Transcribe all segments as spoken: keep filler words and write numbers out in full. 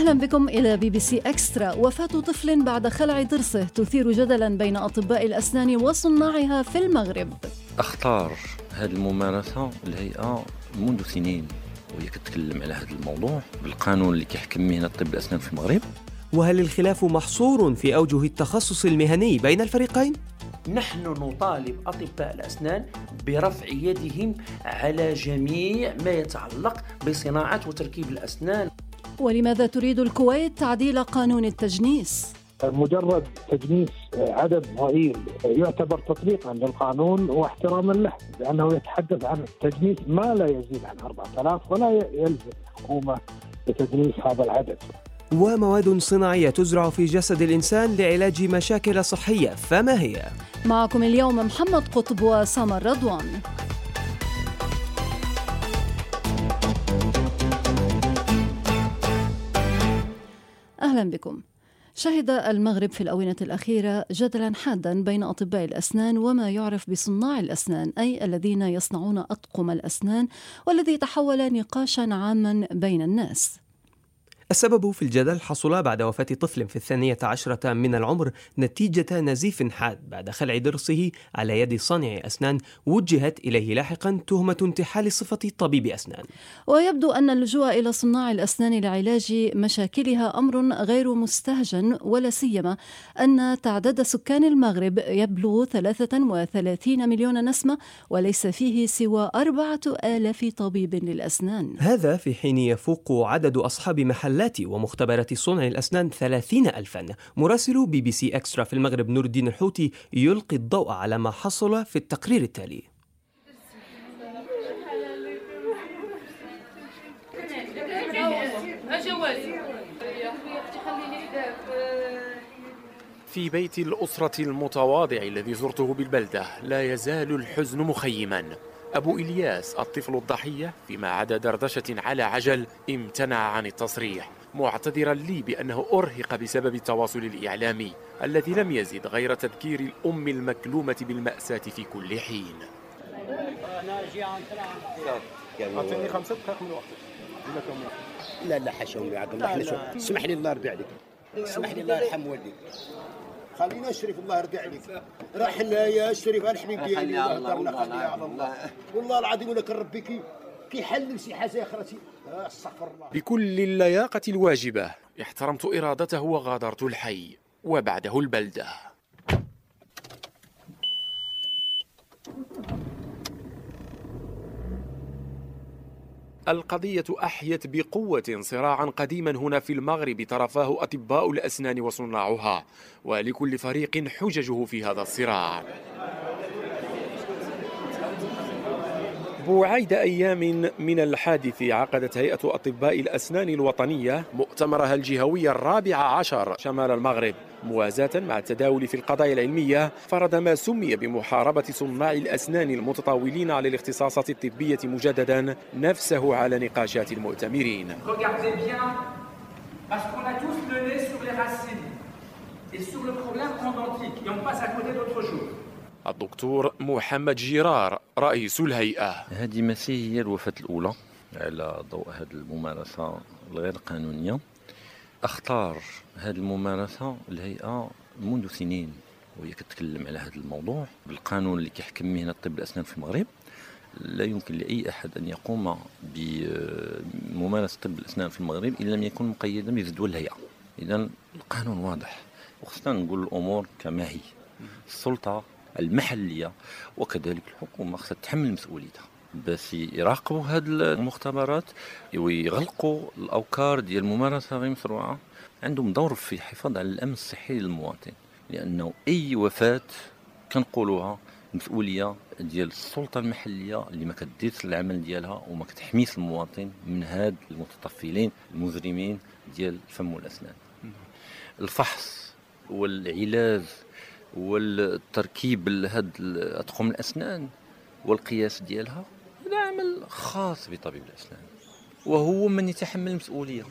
أهلا بكم إلى بي بي سي إكسترا. وفاة طفل بعد خلع ضرسه تثير جدلا بين أطباء الأسنان وصناعها في المغرب. اختار هذه الممارسة الهيئة منذ سنين وهي كتكلم على هذا الموضوع بالقانون اللي كيحكم مهنة طب الأسنان في المغرب. وهل الخلاف محصور في أوجه التخصص المهني بين الفريقين؟ نحن نطالب أطباء الأسنان برفع يدهم على جميع ما يتعلق بصناعة وتركيب الأسنان. ولماذا تريد الكويت تعديل قانون التجنيس؟ مجرد تجنيس عدد ضئيل يعتبر تطبيقا للقانون واحتراما له، لأنه يتحدث عن تجنيس ما لا يزيد عن أربعة آلاف ولا يلزم الحكومة بتجنيس هذا العدد. ومواد صناعية تزرع في جسد الإنسان لعلاج مشاكل صحية، فما هي؟ معكم اليوم محمد قطب وسامر رضوان. أهلا بكم. شهد المغرب في الآونة الأخيرة جدلا حادا بين أطباء الأسنان وما يعرف بصناع الأسنان، أي الذين يصنعون أطقم الأسنان، والذي تحول نقاشا عاما بين الناس. السبب في الجدل حصل بعد وفاة طفل في الثانية عشرة من العمر نتيجة نزيف حاد بعد خلع ضرسه على يد صانع أسنان وجهت إليه لاحقا تهمة انتحال صفة طبيب أسنان. ويبدو أن اللجوء إلى صناع الأسنان لعلاج مشاكلها أمر غير مستهجن، ولا سيما أن تعداد سكان المغرب يبلغ ثلاثة وثلاثين مليون نسمة وليس فيه سوى أربعة آلاف طبيب للأسنان. هذا في حين يفوق عدد أصحاب محل ومختبرات صنع الأسنان ثلاثين ألفا. مراسل بي بي سي إكسترا في المغرب نور الدين الحوتي يلقي الضوء على ما حصل في التقرير التالي. في بيت الأسرة المتواضع الذي زرته بالبلدة لا يزال الحزن مخيما. أبو إلياس الطفل الضحية فيما عدا دردشة على عجل امتنع عن التصريح، معتذرا لي بأنه أرهق بسبب التواصل الإعلامي الذي لم يزد غير تذكير الأم المكلومة بالمأساة في كل حين. أعطيني خمسة دقائق من وقتك. لا لا حاشا أمي عبد الله، احنا اسمح لي الله يرضي عليك، اسمح لي الله يرحم والديك، خلينا الشريف الله يرضي عليك، رحنا يا الشريف الحبيب ديالي الله يهضرنا خليها على الله، والله العظيم ولا كنربي كي كيحلل شي حاجه اخرتي استغفر الله. بكل اللياقة الواجبة احترمت إرادته وغادرت الحي وبعده البلدة. القضية أحيت بقوة صراعا قديما هنا في المغرب طرفاه أطباء الأسنان وصناعها، ولكل فريق حججه في هذا الصراع. بعيد أيام من الحادث عقدت هيئة أطباء الأسنان الوطنية مؤتمرها الجهوي الرابع عشر شمال المغرب، موازاة مع التداول في القضايا العلمية، فرض ما سمي بمحاربة صناع الأسنان المتطاولين على الاختصاصات الطبية مجددا نفسه على نقاشات المؤتمرين. الدكتور محمد جيرار رئيس الهيئة. هذه مسي هي الوفاة الأولى على ضوء هذه الممارسة الغير قانونية. اختار هذه الممارسة الهيئة منذ سنين وهي كتكلم على هذا الموضوع بالقانون اللي كيحكم مهنة طب الأسنان في المغرب. لا يمكن لأي أحد أن يقوم بممارسة طب الأسنان في المغرب إن لم يكن مقيدا بجدول الهيئة. إذن القانون واضح، وخصنا نقول الأمور كما هي. السلطة المحلية وكذلك الحكومة خصها تتحمل مسؤوليتها باش يراقبوا هذه المختبرات ويغلقوا الأوكار ديال الممارسة غير مشروعة. عندهم دور في الحفاظ على الأمن الصحي للمواطن، لأنه أي وفاة كنقولوها مسؤولية ديال السلطة المحلية اللي ما كديرش العمل ديالها وما كتحميش المواطن من هاد المتطفلين المجرمين ديال الفم والأسنان. الفحص والعلاج والتركيب لهاد أطقم الأسنان والقياس ديالها هذا عمل خاص بطبيب الأسنان وهو من يتحمل المسؤولية.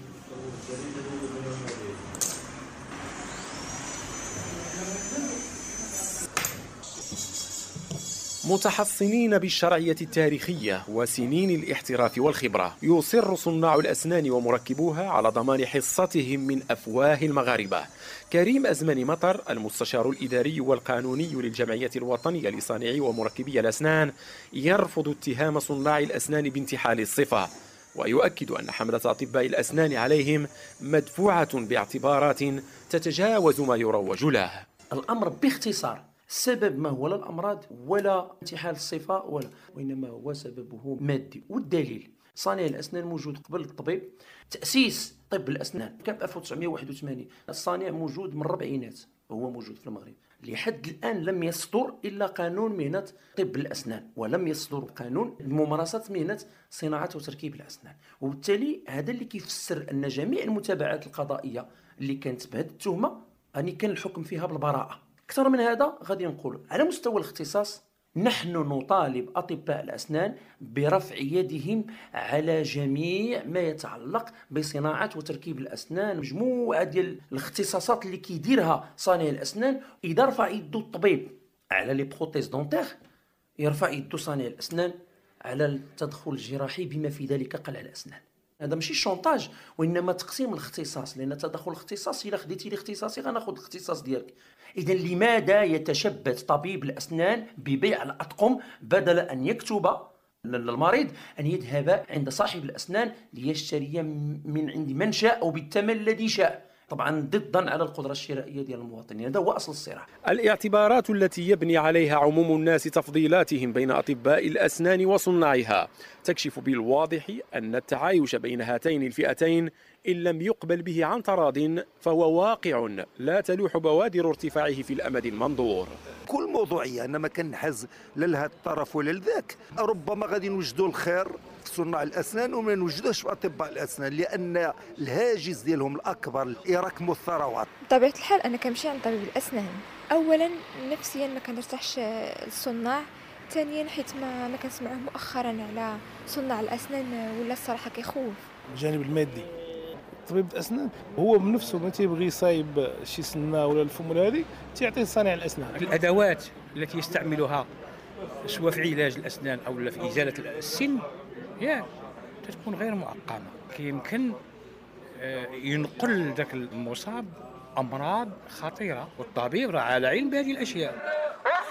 متحصنين بالشرعية التاريخية وسنين الاحتراف والخبرة، يصر صناع الأسنان ومركبوها على ضمان حصتهم من أفواه المغاربة. كريم أزمني مطر المستشار الإداري والقانوني للجمعية الوطنية لصانعي ومركبي الأسنان يرفض اتهام صناع الأسنان بانتحال الصفة، ويؤكد أن حملة أطباء الأسنان عليهم مدفوعة باعتبارات تتجاوز ما يروج له. الأمر باختصار السبب ما هو لا الأمراض ولا انتحال الصفة ولا، وإنما هو سببه مادي. والدليل صانع الأسنان موجود قبل الطبيب. تأسيس طب الأسنان كان ألف وتسعمائة وواحد وثمانين، الصانع موجود من الربعينات، هو موجود في المغرب. لحد الآن لم يصدر إلا قانون مهنة طب الأسنان، ولم يصدر قانون ممارسة مهنة صناعة وتركيب الأسنان. وبالتالي هذا اللي كيفسر أن جميع المتابعات القضائية اللي كانت بهذه التهمة أني كان الحكم فيها بالبراءة. أكثر من هذا غادي نقول على مستوى الاختصاص نحن نطالب أطباء الأسنان برفع يدهم على جميع ما يتعلق بصناعة وتركيب الأسنان. مجموعة ديال الاختصاصات اللي كيديرها صانع الأسنان، إذا رفع يدو الطبيب على لي بروتيز دونتير يرفع يدو صانع الأسنان على التدخل الجراحي بما في ذلك قلع الأسنان. هذا ماشي شونتاج وإنما تقسيم الاختصاص، لأن تدخل الاختصاص إلا خديتي الاختصاصي غناخذ الاختصاص ديالك. إذا لماذا يتشبث طبيب الأسنان ببيع الأطقم بدل أن يكتب للمريض أن يذهب عند صاحب الأسنان ليشتري من عند من شاء أو بالثمن الذي شاء، طبعا ضدا على القدرة الشرائية ديال المواطنين. هذا هو أصل الصراع. الاعتبارات التي يبني عليها عموم الناس تفضيلاتهم بين أطباء الأسنان وصناعها تكشف بالواضح أن التعايش بين هاتين الفئتين إن لم يقبل به عن تراض فهو واقع لا تلوح بوادر ارتفاعه في الأمد المنظور. كل موضوعية أنا ما كنحز لا لهذا الطرف ولا لذاك. ربما غادي نوجدوا الخير في صناع الأسنان وما نوجدوش في أطباء الأسنان، لأن الهاجس ديالهم الأكبر يراكموا الثروات. بطبيعة الحال أنا كنمشي عند طبيب الأسنان، أولا نفسيا ما كنرتاحش الصناع، ثانيا حيت ما ما كنسمعوه مؤخرا على صناع الأسنان ولا الصراحة كيخوف. الجانب المادي، طبيب الأسنان هو بنفسه ما تيبغي يصايب شي سنة ولا الفم ولا هذه تيعطيه صانع الأسنان. الأدوات التي يستعملها سواء في علاج الأسنان أو في إزالة السن يا تكون غير مؤقمة، يمكن ينقل ذاك المصاب أمراض خطيرة، والطبيب راه على علم بهذه الأشياء.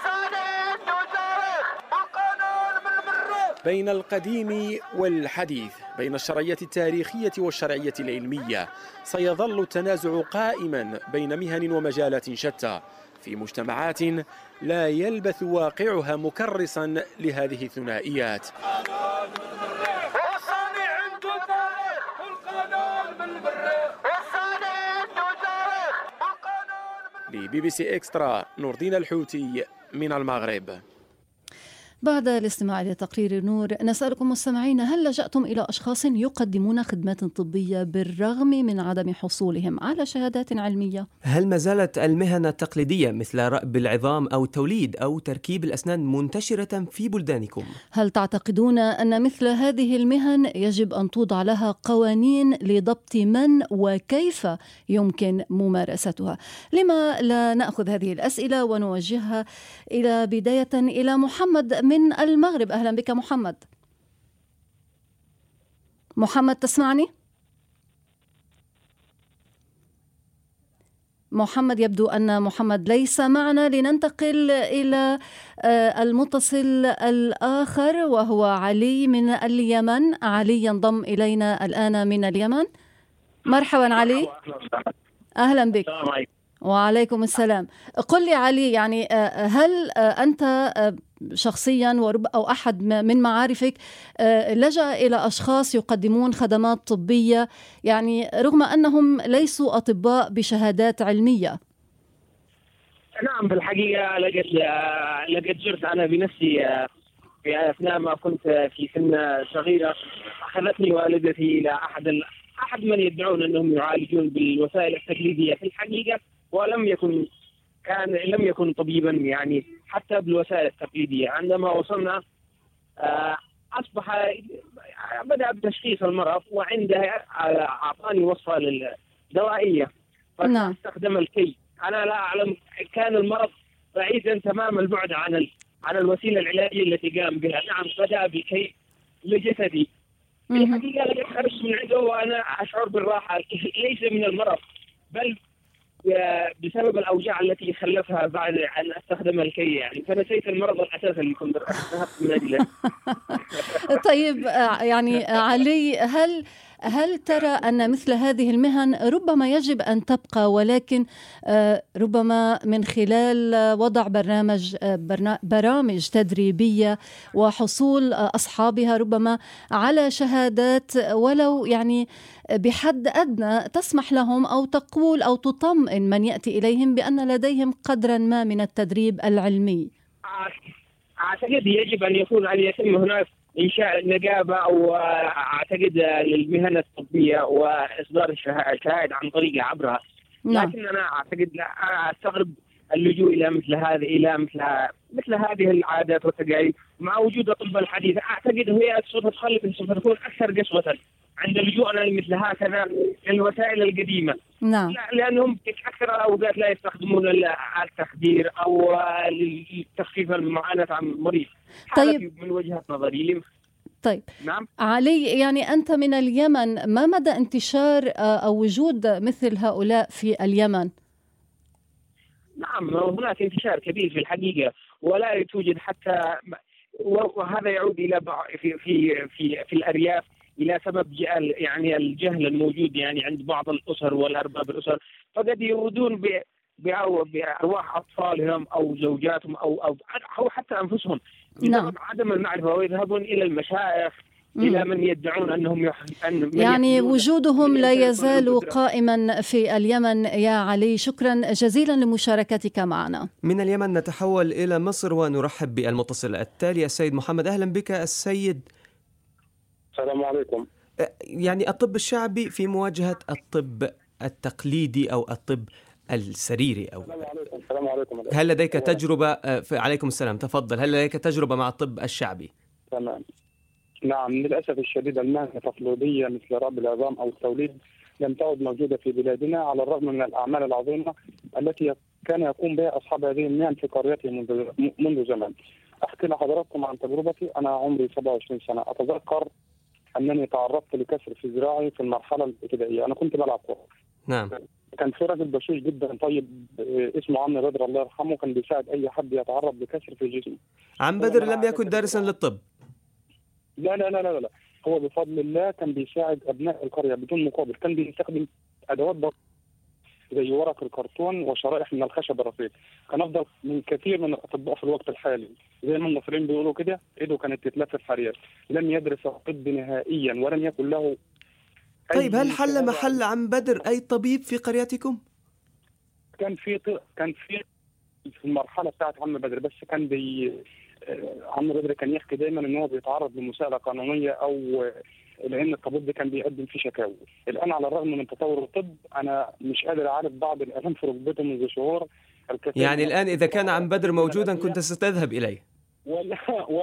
بين القديم والحديث، بين الشرعية التاريخية والشرعية العلمية، سيظل التنازع قائما بين مهن ومجالات شتى في مجتمعات لا يلبث واقعها مكرسا لهذه الثنائيات. لبي بي سي إكسترا، نور الدين الحوتي من المغرب. بعد الاستماع لتقرير نور، نسألكم مستمعين، هل لجأتم إلى أشخاص يقدمون خدمات طبية بالرغم من عدم حصولهم على شهادات علمية؟ هل ما زالت المهن التقليدية مثل رأب العظام أو التوليد أو تركيب الأسنان منتشرة في بلدانكم؟ هل تعتقدون أن مثل هذه المهن يجب أن توضع لها قوانين لضبط من وكيف يمكن ممارستها؟ لما لا نأخذ هذه الأسئلة ونوجهها إلى بداية إلى محمد من المغرب. أهلا بك محمد. محمد تسمعني؟ محمد يبدو أن محمد ليس معنا، لننتقل إلى المتصل الآخر وهو علي من اليمن. علي ينضم إلينا الآن من اليمن. مرحبا علي. أهلا بك. وعليكم السلام. قل لي علي، يعني هل أنت شخصيا أو أحد من معارفك لجأ إلى أشخاص يقدمون خدمات طبية يعني رغم أنهم ليسوا أطباء بشهادات علمية؟ نعم، بالحقيقة لقد لقد جرت أنا بنفسي في أثناء ما كنت في سن صغيرة. أخذتني والدتي إلى أحد أحد من يدعون أنهم يعالجون بالوسائل التقليدية في الحقيقة، ولم يكن كان لم يكن طبيبا يعني حتى بالوسائل التقليدية. عندما وصلنا أصبح بدأ بتشخيص المرض، وعندها أعطاني وصفة للدوائية فاستخدم الكي. أنا لا أعلم، كان المرض بعيدا تمام البعد عن على الوسيلة العلاجية التي قام بها. نعم بدأ بالكي لجسدي، في الحقيقة لقد خرجت من عنده وأنا أشعر بالراحة، ليس من المرض بل بسبب الأوجاع التي خلفها بعد أن أستخدم الكي، يعني فنسيت المرض الأساسي اللي كنت ذهبت من أجله. طيب يعني علي، هل هل ترى أن مثل هذه المهن ربما يجب أن تبقى، ولكن ربما من خلال وضع برنامج برامج تدريبية وحصول أصحابها ربما على شهادات ولو يعني بحد أدنى تسمح لهم أو تقول أو تطمئن من يأتي إليهم بأن لديهم قدرا ما من التدريب العلمي؟ أعتقد يجب أن يكون أن يتم هناك إنشاء نقابة أو أعتقد للمهن الطبية وإصدار الشهادة عن طريق عبرها. نعم. لكن أنا أعتقد لا أستغرب اللجوء إلى مثل هذه إلى مثل مثل هذه العادات والتقاليد مع وجود الطب الحديث. أعتقد هي سوف تخلف سوف تكون أكثر قسوة عند لجوءنا لمثل هكذا الوسائل القديمة. نعم. لأنهم أكثر الأوقات لا يستخدمون التخدير أو تخفيف المعاناة عن المريض. طيب من وجهة نظري. طيب نعم. علي، يعني أنت من اليمن، ما مدى انتشار أو وجود مثل هؤلاء في اليمن؟ نعم هناك انتشار كبير في الحقيقة، ولا توجد حتى، وهذا يعود إلى في في في في الأرياف إلى سبب يعني الجهل الموجود يعني عند بعض الأسر والأرباب الأسر، فقد يريدون بأرواح أطفالهم أو زوجاتهم أو أو أو حتى أنفسهم بسبب عدم المعرفة، ويذهبون إلى المشايخ إلى من يدعون أنهم يح... أن يعني وجودهم لا يزال قائما في اليمن. يا علي شكرا جزيلا لمشاركتك معنا. من اليمن نتحول إلى مصر ونرحب بالمتصل التالي السيد محمد. أهلا بك السيد. السلام عليكم. يعني الطب الشعبي في مواجهة الطب التقليدي أو الطب السريري أو السلام عليكم. السلام عليكم. هل لديك تجربة؟ عليكم السلام، تفضل. هل لديك تجربة مع الطب الشعبي؟ تمام. نعم للأسف الشديد المهنة التقليدية مثل رب العظام أو التوليد لم تعد موجودة في بلادنا على الرغم من الأعمال العظيمة التي كان يقوم بها أصحاب هذه المهن في قريتهم منذ, منذ زمن. أحكي لحضراتكم عن تجربتي. أنا عمري سبعة وعشرين سنة. أتذكر أنني تعرضت لكسر في ذراعي في المرحلة الابتدائية. أنا كنت بلعب كورة. نعم. كان في راجل بشوش جدا طيب اسمه عم بدر الله يرحمه، كان بيساعد أي حد يتعرض لكسر في جسمه. عم بدر لم يكن دارسا للطب؟ لا لا لا لا لا هو بفضل الله كان بيساعد أبناء القرية بدون مقابل. كان بيستخدم أدوات بسيطة زي ورق الكرتون وشرائح من الخشب الرصيف. كان أفضل من كثير من الأطباء في الوقت الحالي، زي ما المصريين بيقولوا كده إيده كانت تتلف حرير. لم يدرس الطب نهائيا ولم يكن له. طيب هل حل محل عم بدر أي طبيب في قريتكم؟ كان في كان في في المرحلة بتاعت عم بدر، بس كان بي عم بدر كان يحكي دايما ان هو بيتعرض لمساءلة قانونية او لان الطبيب ده كان بيقدم فيه شكاوى. الان على الرغم من تطور الطب انا مش قادر اعرف بعض الالام في ركبته منذ شهور. يعني الان اذا كان عم بدر موجودا كنت ستذهب اليه؟ ولا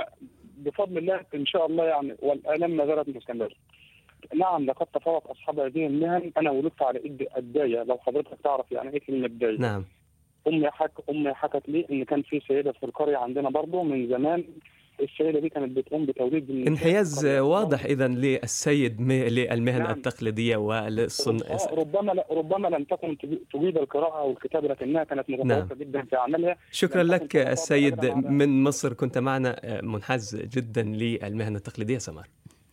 بفضل الله ان شاء الله يعني، والالام ما زالت مستمرة. نعم لقد تفوق اصحاب هذه المهن. انا ولدت على ايد الداية، لو حضرتك تعرف يعني ايه كلمة داية. نعم. امي حك امي حكت لي ان كان في سيده في القريه عندنا برضه من زمان. السيده دي كانت بتقوم بتوليد انحياز واضح اذا للسيد للمهن نعم. التقليديه والصن ربما لا ربما لم تكن تجيد القراءه والكتابه لكنها كانت متفوقه نعم. جدا في عملها. شكرا لك السيد من مصر، كنت معنا منحاز جدا للمهن التقليديه. سمار.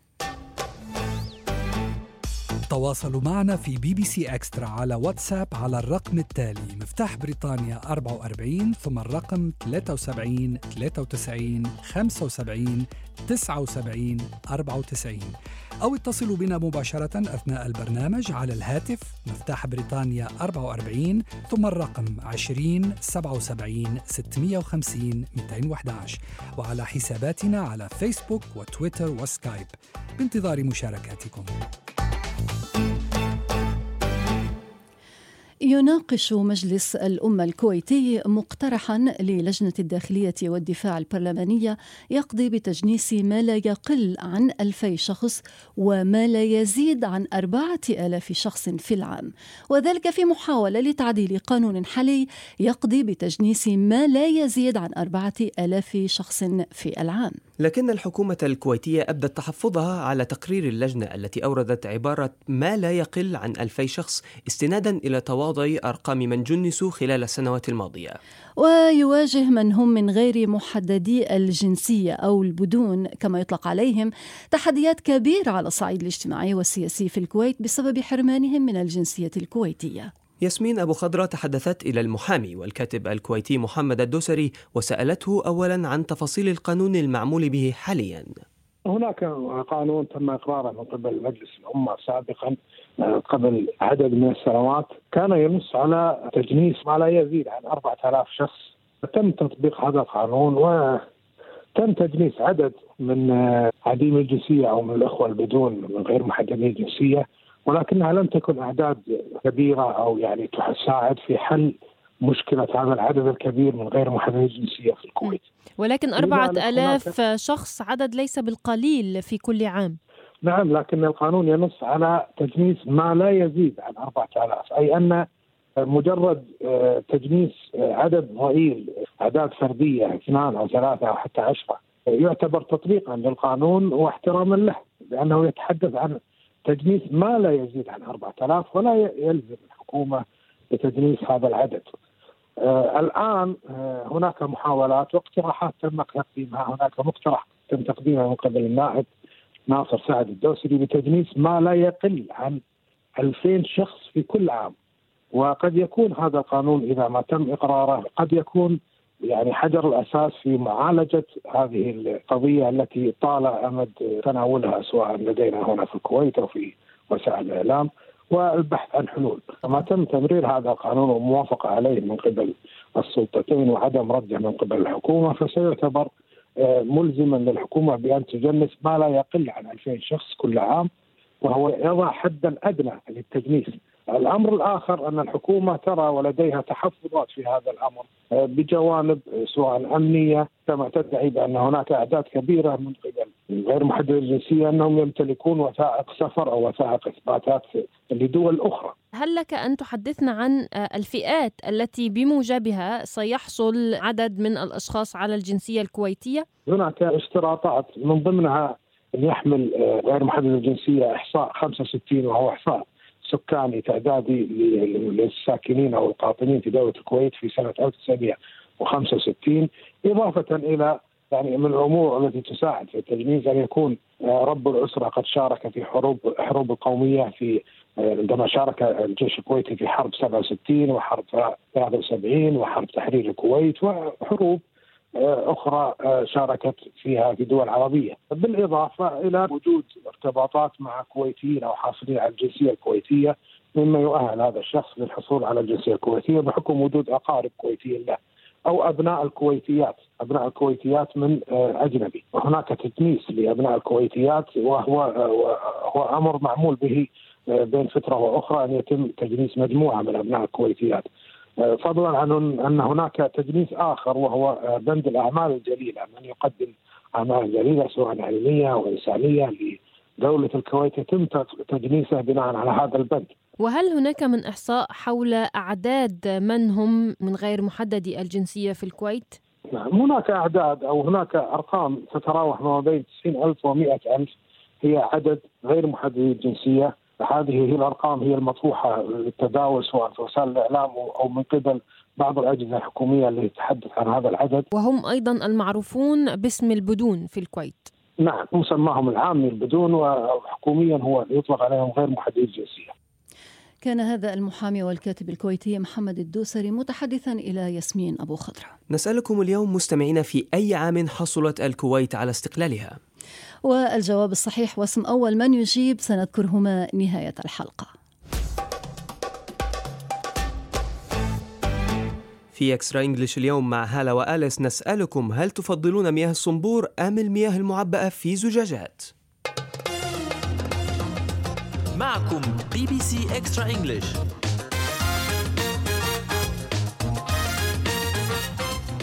تواصلوا معنا في بي بي سي إكسترا على واتساب على الرقم التالي: مفتاح بريطانيا أربعة وأربعين ثم الرقم ثلاثة وسبعين ثلاثة وتسعين خمسة وسبعين تسعة وسبعين أربعة وتسعين، أو اتصلوا بنا مباشرة أثناء البرنامج على الهاتف مفتاح بريطانيا أربعة وأربعين ثم الرقم عشرين سبعة وسبعين ستمائة وخمسين مئتين وأحد عشر، وعلى حساباتنا على فيسبوك وتويتر وسكايب. بانتظار مشاركاتكم. يناقش مجلس الأمة الكويتي مقترحا للجنة الداخلية والدفاع البرلمانية يقضي بتجنيس ما لا يقل عن ألفي شخص وما لا يزيد عن أربعة آلاف شخص في العام، وذلك في محاولة لتعديل قانون حالي يقضي بتجنيس ما لا يزيد عن أربعة آلاف شخص في العام. لكن الحكومة الكويتية أبدت تحفظها على تقرير اللجنة التي أوردت عبارة ما لا يقل عن ألفي شخص استنادا إلى تواضع أرقام من جنسوا خلال السنوات الماضية. ويواجه من هم من غير محددي الجنسية أو البدون كما يطلق عليهم تحديات كبيرة على الصعيد الاجتماعي والسياسي في الكويت بسبب حرمانهم من الجنسية الكويتية. ياسمين أبو خضرة تحدثت إلى المحامي والكاتب الكويتي محمد الدوسري وسألته أولا عن تفاصيل القانون المعمول به حاليا. هناك قانون تم إقراره من قبل مجلس الأمة سابقا قبل عدد من السنوات، كان ينص على تجنيس ما لا يزيد عن أربعة آلاف شخص. تم تطبيق هذا القانون وتم تجنيس عدد من عديم الجنسية أو من الأخوة البدون من غير محددي الجنسية، ولكنها لم تكن أعداد كبيرة أو يعني تساعد في حل مشكلة هذا العدد الكبير من غير محددي الجنسية في الكويت. ولكن أربعة آلاف شخص عدد ليس بالقليل في كل عام. نعم، لكن القانون ينص على تجنيس ما لا يزيد عن أربعة آلاف، أي أن مجرد تجنيس عدد ضئيل، أعداد فردية اثنان أو ثلاثة أو حتى عشرة، يعتبر تطبيقا للقانون واحتراما له، لأنه يتحدث عن تجنيس ما لا يزيد عن أربعة آلاف ولا يلزم الحكومة بتجنيس هذا العدد. آه الآن آه هناك محاولات واقتراحات تم تقديمها. هناك مقترح تم تقديمه من قبل النائب ناصر سعد الدوسري بتجنيس ما لا يقل عن ألفين شخص في كل عام، وقد يكون هذا القانون إذا ما تم إقراره قد يكون يعني حجر الأساس في معالجة هذه القضية التي طال أمد تناولها سواء لدينا هنا في الكويت أو في وسائل الإعلام، والبحث عن حلول. ما تم تمرير هذا القانون وموافقة عليه من قبل السلطتين وعدم رده من قبل الحكومة، فسيعتبر ملزما للحكومة بأن تجنس ما لا يقل عن ألفين شخص كل عام، وهو يضع حدا أدنى للتجنيس. الأمر الآخر أن الحكومة ترى ولديها تحفظات في هذا الأمر بجوانب سواء أمنية، كما تدعي بأن هناك أعداد كبيرة من قبل غير محددي الجنسية أنهم يمتلكون وثائق سفر أو وثائق إثباتات لدول أخرى. هل لك أن تحدثنا عن الفئات التي بموجبها سيحصل عدد من الأشخاص على الجنسية الكويتية؟ هناك اشتراطات من ضمنها أن يحمل غير محدد الجنسية إحصاء خمسة وستين وهو إحصاء سكاني تعدادي للساكنين أو القاطنين في دولة الكويت في سنة ألف وتسعمائة وخمسة وستين، إضافة إلى يعني من الأمور التي تساعد في التجنيس أن يكون رب الأسرة قد شارك في حروب حروب القومية، في عندما شارك الجيش الكويتي في حرب سبعة وستين وحرب ثلاثة وسبعين وحرب تحرير الكويت وحروب أخرى شاركت فيها في دول عربية، بالإضافة إلى وجود ارتباطات مع كويتيين أو حاصلين على الجنسية الكويتية، مما يؤهل هذا الشخص للحصول على الجنسية الكويتية بحكم وجود أقارب كويتيين له أو أبناء الكويتيات أبناء الكويتيات من أجنبي. وهناك تجنيس لأبناء الكويتيات وهو هو أمر معمول به بين فترة وأخرى أن يتم تجنيس مجموعة من أبناء الكويتيات، فضلا عن أن هناك تجنيس آخر وهو بند الأعمال الجليلة، من يقدم أعمال جليلة سواء علمية أو إنسانية لدولة الكويت يتم تجنيسه بناء على هذا البند. وهل هناك من إحصاء حول أعداد من هم من غير محددي الجنسية في الكويت؟ نعم، هناك أعداد أو هناك أرقام تتراوح ما بين تسعين ألف ومئة ألف هي عدد غير محددي الجنسية. هذه هي الأرقام هي المطروحة للتداول سواء في وسائل الإعلام أو من قبل بعض الأجهزة الحكومية اللي تتحدث عن هذا العدد، وهم أيضا المعروفون باسم البدون في الكويت. نعم، مسماهم العامي البدون، وحكوميا هو يطلق عليهم غير محددي الجنسية. كان هذا المحامي والكاتب الكويتي محمد الدوسري متحدثا إلى ياسمين أبو خضرة. نسألكم اليوم مستمعين في أي عام حصلت الكويت على استقلالها؟ والجواب الصحيح واسم أول من يجيب سنذكرهما نهاية الحلقة. في إكسترا إنجليش اليوم مع هالة وآليس نسألكم هل تفضلون مياه الصنبور أم المياه المعبأة في زجاجات؟ معكم بي بي سي إكسترا إنجليش.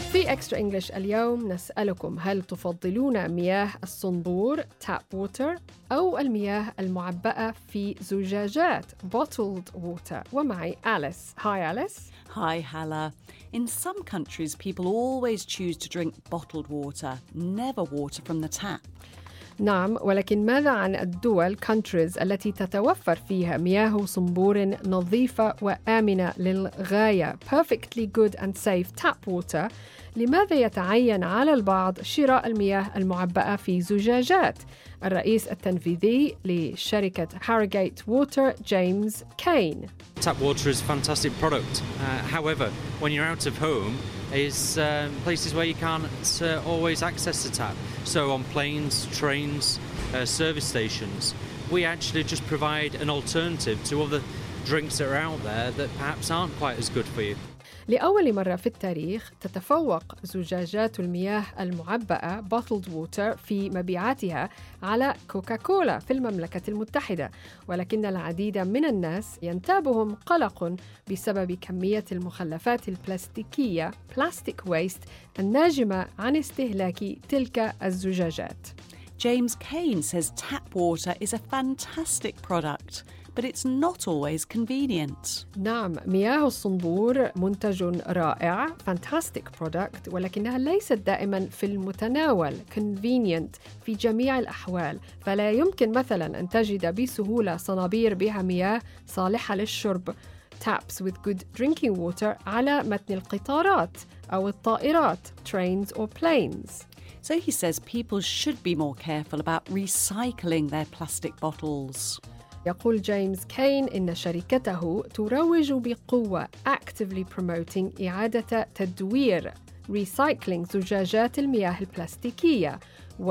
في إكسترا إنجليش اليوم نسألكم هل تفضلون مياه الصنبور tap water أو المياه المعبأة في زجاجات bottled water؟ ومعي أليس. Hi Alice. Hi Hala. In some countries people always choose to drink bottled water, never water from the tap. نعم، ولكن ماذا عن الدول countries التي تتوفر فيها مياه صنبور نظيفة وآمنة للغاية perfectly good and safe tap water؟ لماذا يتعين على البعض شراء المياه المعبأة في زجاجات؟ الرئيس التنفيذي لشركة Harrogate Water جيمس كين. Tap water is a fantastic product. Uh, however, when you're out of home, is um, places where you can't uh, always access the tap. So on planes, trains, uh, service stations, we actually just provide an alternative to other drinks that are out there that perhaps aren't quite as good for you. لأول مرة في التاريخ تتفوق زجاجات المياه المعبأة bottled water في مبيعاتها على كوكاكولا في المملكة المتحدة، ولكن العديد من الناس ينتابهم قلق بسبب كمية المخلفات البلاستيكية plastic waste الناجمة عن استهلاك تلك الزجاجات. James Kane says tap water is a fantastic product, but it's not always convenient. نعم، مياه الصنبور منتج رائع fantastic product، ولكنها ليست دائما في المتناول convenient في جميع الأحوال. فلا يمكن مثلا أن تجد بسهولة صنابير بها مياه صالحة للشرب taps with good drinking water على متن القطارات أو الطائرات trains or planes. So he says people should be more careful about recycling their plastic bottles. يقول جيمس كين إن شركته تروج بقوة actively promoting إعادة تدوير recycling زجاجات المياه البلاستيكية،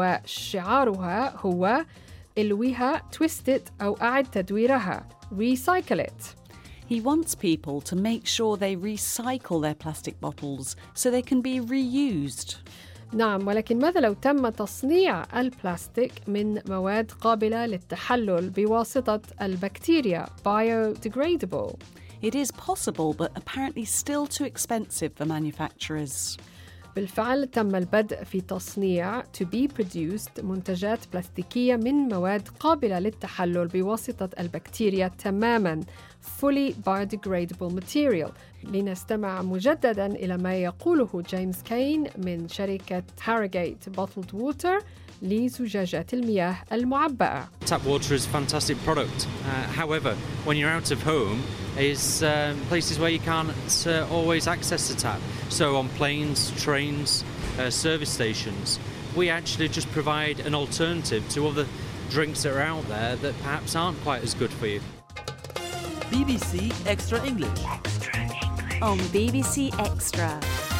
وشعارها هو الويها twist it أو أعد تدويرها recycle it. He wants people to make sure they recycle their plastic bottles so they can be reused. نعم، ولكن ماذا لو تم تصنيع البلاستيك من مواد قابلة للتحلل بواسطة البكتيريا biodegradable؟ It is possible, but apparently still too expensive for manufacturers. بالفعل تم البدء في تصنيع to be produced منتجات بلاستيكية من مواد قابلة للتحلل بواسطة البكتيريا تماماً fully biodegradable material. لنستمع مجدداً إلى ما يقوله جيمس كين من شركة Harrogate Bottled Water لزجاجات المياه المعبأة. Tap water is a fantastic product. Uh, however, when you're out of home, is um, places where you can't uh, always access the tap. So on planes, trains, uh, service stations, we actually just provide an alternative to other drinks that are out there that perhaps aren't quite as good for you. B B C Extra English. Extra English. On B B C Extra.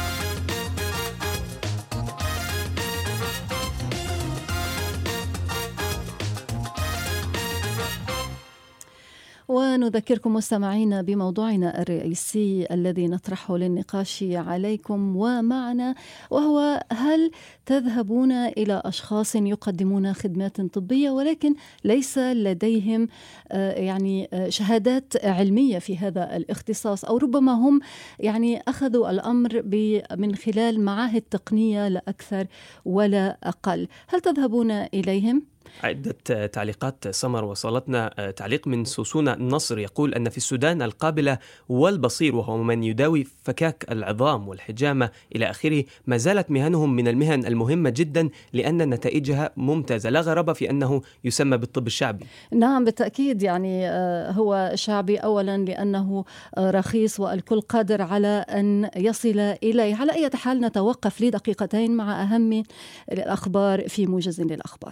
ونذكركم مستمعينا بموضوعنا الرئيسي الذي نطرحه للنقاش عليكم ومعنا، وهو هل تذهبون إلى أشخاص يقدمون خدمات طبية ولكن ليس لديهم يعني شهادات علمية في هذا الاختصاص، أو ربما هم يعني أخذوا الأمر من خلال معاهد تقنية لا أكثر ولا أقل؟ هل تذهبون إليهم؟ عدة تعليقات سمر وصلتنا. تعليق من سوسونة نصر يقول أن في السودان القابلة والبصير وهو من يداوي فكاك العظام والحجامة إلى آخره ما زالت مهنهم من المهن المهمة جدا لأن نتائجها ممتازة، لا غرابة في أنه يسمى بالطب الشعبي. نعم بالتأكيد، يعني هو شعبي أولا لأنه رخيص والكل قادر على أن يصل إليه. على أي حال نتوقف لدقيقتين مع أهم الأخبار في موجز للأخبار.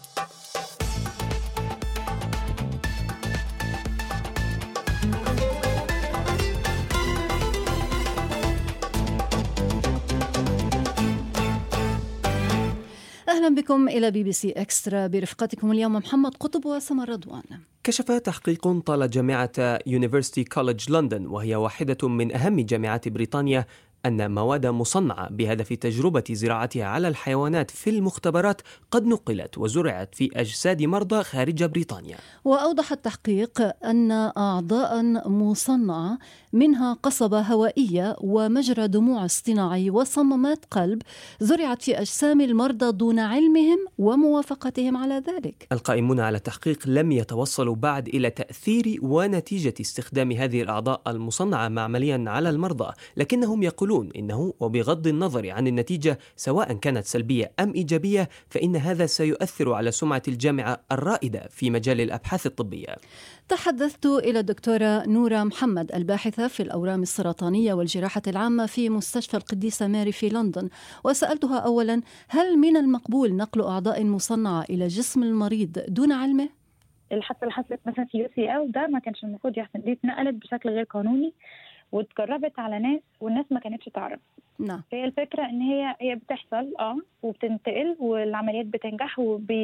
أهلا بكم إلى بي بي سي إكسترا، برفقتكم اليوم محمد قطب وسمر رضوان. كشف تحقيق طال جامعة يونيفرسيتي كوليدج لندن، وهي واحدة من أهم جامعات بريطانيا، أن مواد مصنعة بهدف تجربة زراعتها على الحيوانات في المختبرات قد نقلت وزرعت في أجساد مرضى خارج بريطانيا. وأوضح التحقيق أن أعضاء مصنعة منها قصبة هوائية ومجرى دموع اصطناعي وصمامات قلب زرعت في أجسام المرضى دون علمهم وموافقتهم على ذلك. القائمون على التحقيق لم يتوصلوا بعد إلى تأثير ونتيجة استخدام هذه الأعضاء المصنعة معمليا على المرضى، لكنهم يقولون إنه وبغض النظر عن النتيجة سواء كانت سلبية أم إيجابية فإن هذا سيؤثر على سمعة الجامعة الرائدة في مجال الأبحاث الطبية. تحدثت إلى الدكتورة نورة محمد الباحثة في الأورام السرطانية والجراحة العامة في مستشفى القديسة ماري في لندن، وسألتها أولا هل من المقبول نقل أعضاء مصنعة إلى جسم المريض دون علمه؟ الحادثة اللي حصلت مثلا في يو سي ال ده ما كانش المفروض يحصل، دي اتنقلت بشكل غير قانوني واتجربت على ناس والناس ما كانتش تعرف. نعم. هي الفكرة ان هي هي بتحصل اه وبتنتقل والعمليات بتنجح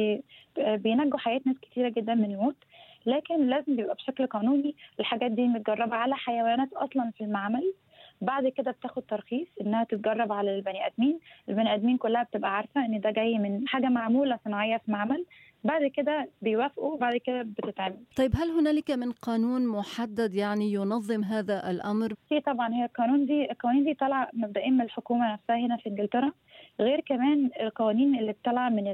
وبينجوا حياة ناس كتيرة جدا من الموت، لكن لازم بيبقى بشكل قانوني. الحاجات دي متجربة على حيوانات اصلا في المعمل، بعد كده بتاخد ترخيص انها تتجرب على البني ادمين. البني ادمين كلها بتبقى عارفة ان ده جاي من حاجة معمولة صناعية في معمل، بعد كده بيوافقوا وبعد كده بتتعمل. طيب هل هنالك من قانون محدد يعني ينظم هذا الأمر؟ في طبعا. هي القانون دي القوانين دي طالعة مبدئيا من الحكومة نفسها هنا في إنجلترا، غير كمان القوانين اللي بتطلع من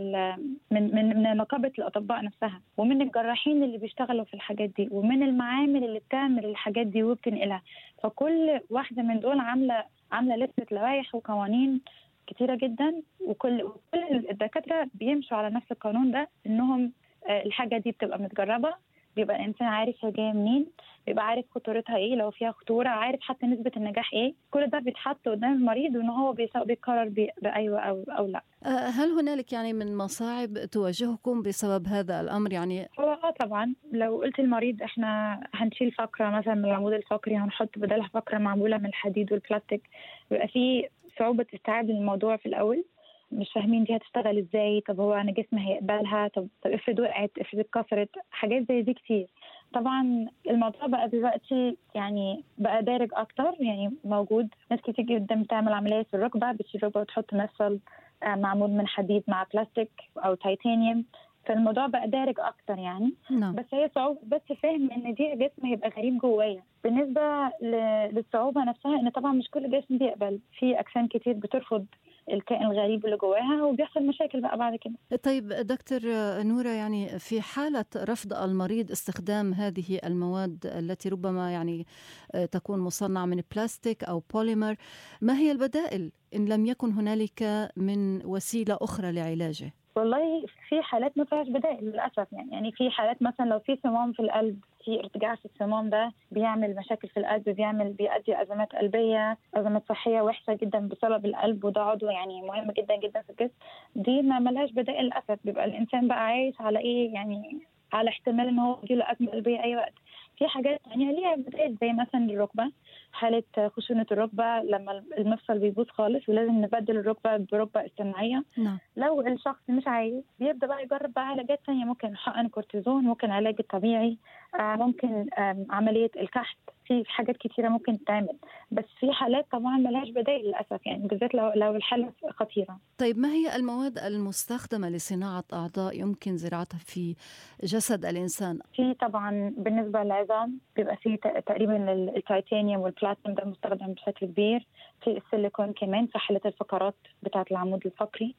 من من من نقابة الأطباء نفسها ومن الجراحين اللي بيشتغلوا في الحاجات دي ومن المعامل اللي بتعمل الحاجات دي وبتنقلها. فكل واحدة من دول عاملة عاملة لستة لوائح وقوانين كتيرة جدا، وكل وكل الدكاترة بيمشوا على نفس القانون ده، إنهم الحاجة دي بتبقى متجربة، بيبقى الإنسان عارف هي جاية منين، بيبقى عارف خطورتها إيه، لو فيها خطورة عارف حتى نسبة النجاح إيه. كل ده بيتحط قدام المريض وإن هو بيقرر بأيوة أو أو لا. هل هنالك يعني من مصاعب تواجهكم بسبب هذا الأمر؟ يعني هو آه طبعا لو قلت المريض إحنا هنشيل فقرة مثلا من العمود الفقري هنحط بدلها فقرة معمولة من الحديد والبلاستيك، بيبقى فيه صعوبة استيعاب الموضوع في الأول، مش فاهمين دي هتشتغل ازاي، طب هو انا جسمي هيقبلها، طب طب افرض وقعت، افرض اتكسرت، حاجات زي دي كتير. طبعا الموضوع بقى دلوقتي يعني بقى دارج اكتر، يعني موجود ناس كتير جدا بتعمل عمليه في الركبه، بتشيل ركبه وتحط مفصل معمول من حديد مع بلاستيك او تيتانيوم، فالموضوع بقى دارج اكتر يعني. نعم. بس هي صعوبه بس فهم ان دي جسم هيبقى غريب جوايا. بالنسبه للصعوبه نفسها ان طبعا مش كل جسم بيقبل، في اجسام كتير بترفض الكائن الغريب اللي جواها وبيحصل مشاكل بقى بعد كده. طيب دكتور نورة، يعني في حالة رفض المريض استخدام هذه المواد التي ربما يعني تكون مصنعة من بلاستيك أو بوليمر، ما هي البدائل إن لم يكن هنالك من وسيلة أخرى لعلاجه؟ والله في حالات ما فيهاش بدائل للأسف، يعني يعني في حالات مثلا لو في صمام في القلب، في ارتجاع في الصمام ده بيعمل مشاكل في القلب، بيعمل بيؤدي أزمات قلبية، أزمات صحية وحشة جدا بسبب القلب، وده عضو يعني مهم جدا جدا في الجسم. دي ما ملهاش بدائل للأسف، بيبقى الإنسان بقى عايش على إيه، يعني على احتمال إن هو يجيله أزمة قلبية أي وقت. في حاجات يعني ليها بدائل زي مثلا الركبة، حالة خشونة الركبة لما المفصل بيبوظ خالص ولازم نبدل الركبة بركبة اصطناعية. نعم. لو الشخص مش عايز بيبدأ بقى يجرب بقى علاجات تانية، ممكن حقن كورتيزون، ممكن علاج الطبيعي، ممكن عملية الكحت، في حاجات كتيرة ممكن تعمل، بس في حالات طبعا ملهاش بدائل للأسف، يعني بالذات لو لو الحالة خطيرة. طيب ما هي المواد المستخدمة لصناعة أعضاء يمكن زراعتها في جسد الإنسان؟ في طبعا بالنسبة للعظام بيبقى في تقريبا التيتانيوم والبلاتينم ده مستخدم بشكل كبير، في السيليكون كمان في حالة الفقرات بتاعة العمود الفقري.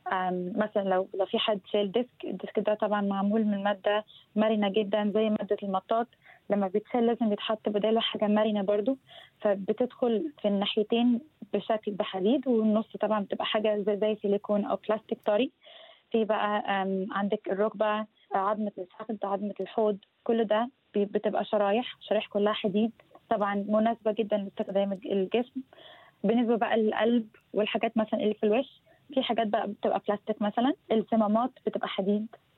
مثلا لو لو في حد شايل ديسك، الديسك ده طبعا معمول من مادة مرنة جدا زي مادة المطاط، لما بيتشال لازم يتحط بداله حاجة مرنة برضو، فبتدخل في الناحيتين بشكل بحديد، والنص طبعا بتبقى حاجة زي, زي سيليكون أو بلاستيك طري. في بقى عندك الركبة، عظمة الفخذ، عظمة الحوض، كل ده بتبقى شرايح شرايح كلها حديد، طبعا مناسبة جدا لاستخدام الجسم. بالنسبة بقى للقلب والحاجات مثلا اللي في الوش، في حاجات بقى بتبقى بلاستيك، مثلا الصمامات بتبقى حديد،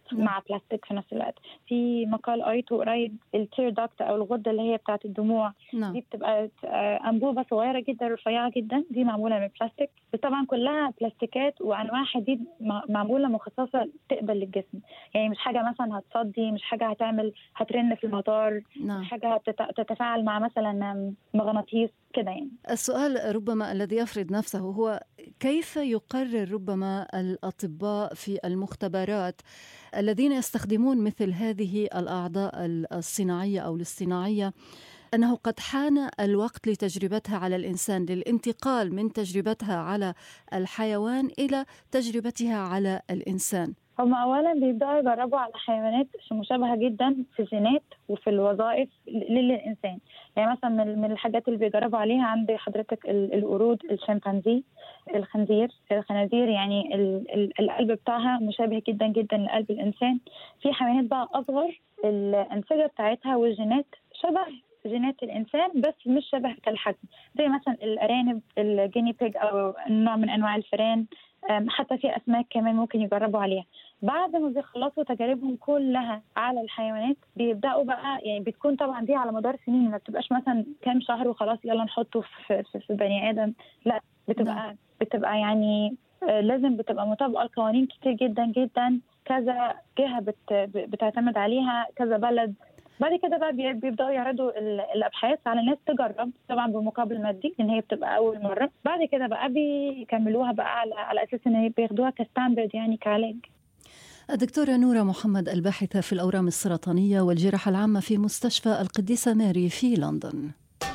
مع بلاستيك في نفس الوقت. في مقال قريته قريب التير داكت او الغده اللي هي بتاعه الدموع، نعم. دي بتبقى انبوبه صغيره جدا رفيعه جدا، دي معموله من بلاستيك، طبعا كلها بلاستيكات وانواع حديد معموله مخصصه تقبل للجسم، يعني مش حاجه مثلا هتصدي، مش حاجه هتعمل هترن في المطار، نعم. مش حاجه هتتفاعل مع مثلا مغناطيس كده. يعني السؤال ربما الذي يفرض نفسه هو كيف يقرر ربما الأطباء في المختبرات الذين يستخدمون مثل هذه الأعضاء الصناعية أو الاصطناعية أنه قد حان الوقت لتجربتها على الإنسان، للانتقال من تجربتها على الحيوان إلى تجربتها على الإنسان؟ هم أولا بيبدأوا يجربوا على حيوانات مشابهة جدا في الجينات وفي الوظائف للإنسان. يعني مثلا من الحاجات اللي بيجربوا عليها عند حضرتك القرود، الشمبانزي، الخنزير الخنازير، يعني القلب بتاعها مشابه جدا جدا لقلب الإنسان. في حيوانات بقى أصغر الأنسجة بتاعتها والجينات شبه جينات الإنسان بس مش شبه كالحجم، زي مثلا الأرانب، الجيني بيج أو نوع من أنواع الفئران، حتى في أسماك كمان ممكن يجربوا عليها. بعد ما بيخلصوا تجاربهم كلها على الحيوانات بيبدأوا بقى، يعني بتكون طبعا دي على مدار سنين، ما بتبقاش مثلا كام شهر وخلاص يلا نحطه في, في, في بني آدم، لا بتبقى بتبقى يعني لازم بتبقى مطابقة القوانين كتير جدا جدا، كذا جهة بت بتعتمد عليها، كذا بلد. بعد كده بقى بيبدأوا يعرضوا الأبحاث على ناس تجرب طبعا بمقابل مادي لأن هي بتبقى أول مرة. بعد كده بقى بيكملوها بقى على, على أساس إن هي بياخدوها كستاندرد يعني كعلاج. الدكتورة نورة محمد الباحثة في الأورام السرطانية والجراحة العامة في مستشفى القديسة ماري في لندن.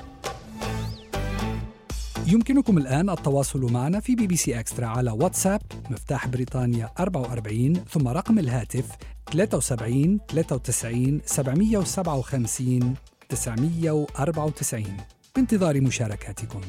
يمكنكم الآن التواصل معنا في بي بي سي إكسترا على واتساب مفتاح بريطانيا أربعة وأربعين ثم رقم الهاتف ثلاثة وسبعين ثلاثة وتسعين سبعمية وسبعة وخمسين تسعمية وأربعة وتسعين. بانتظار مشاركاتكم.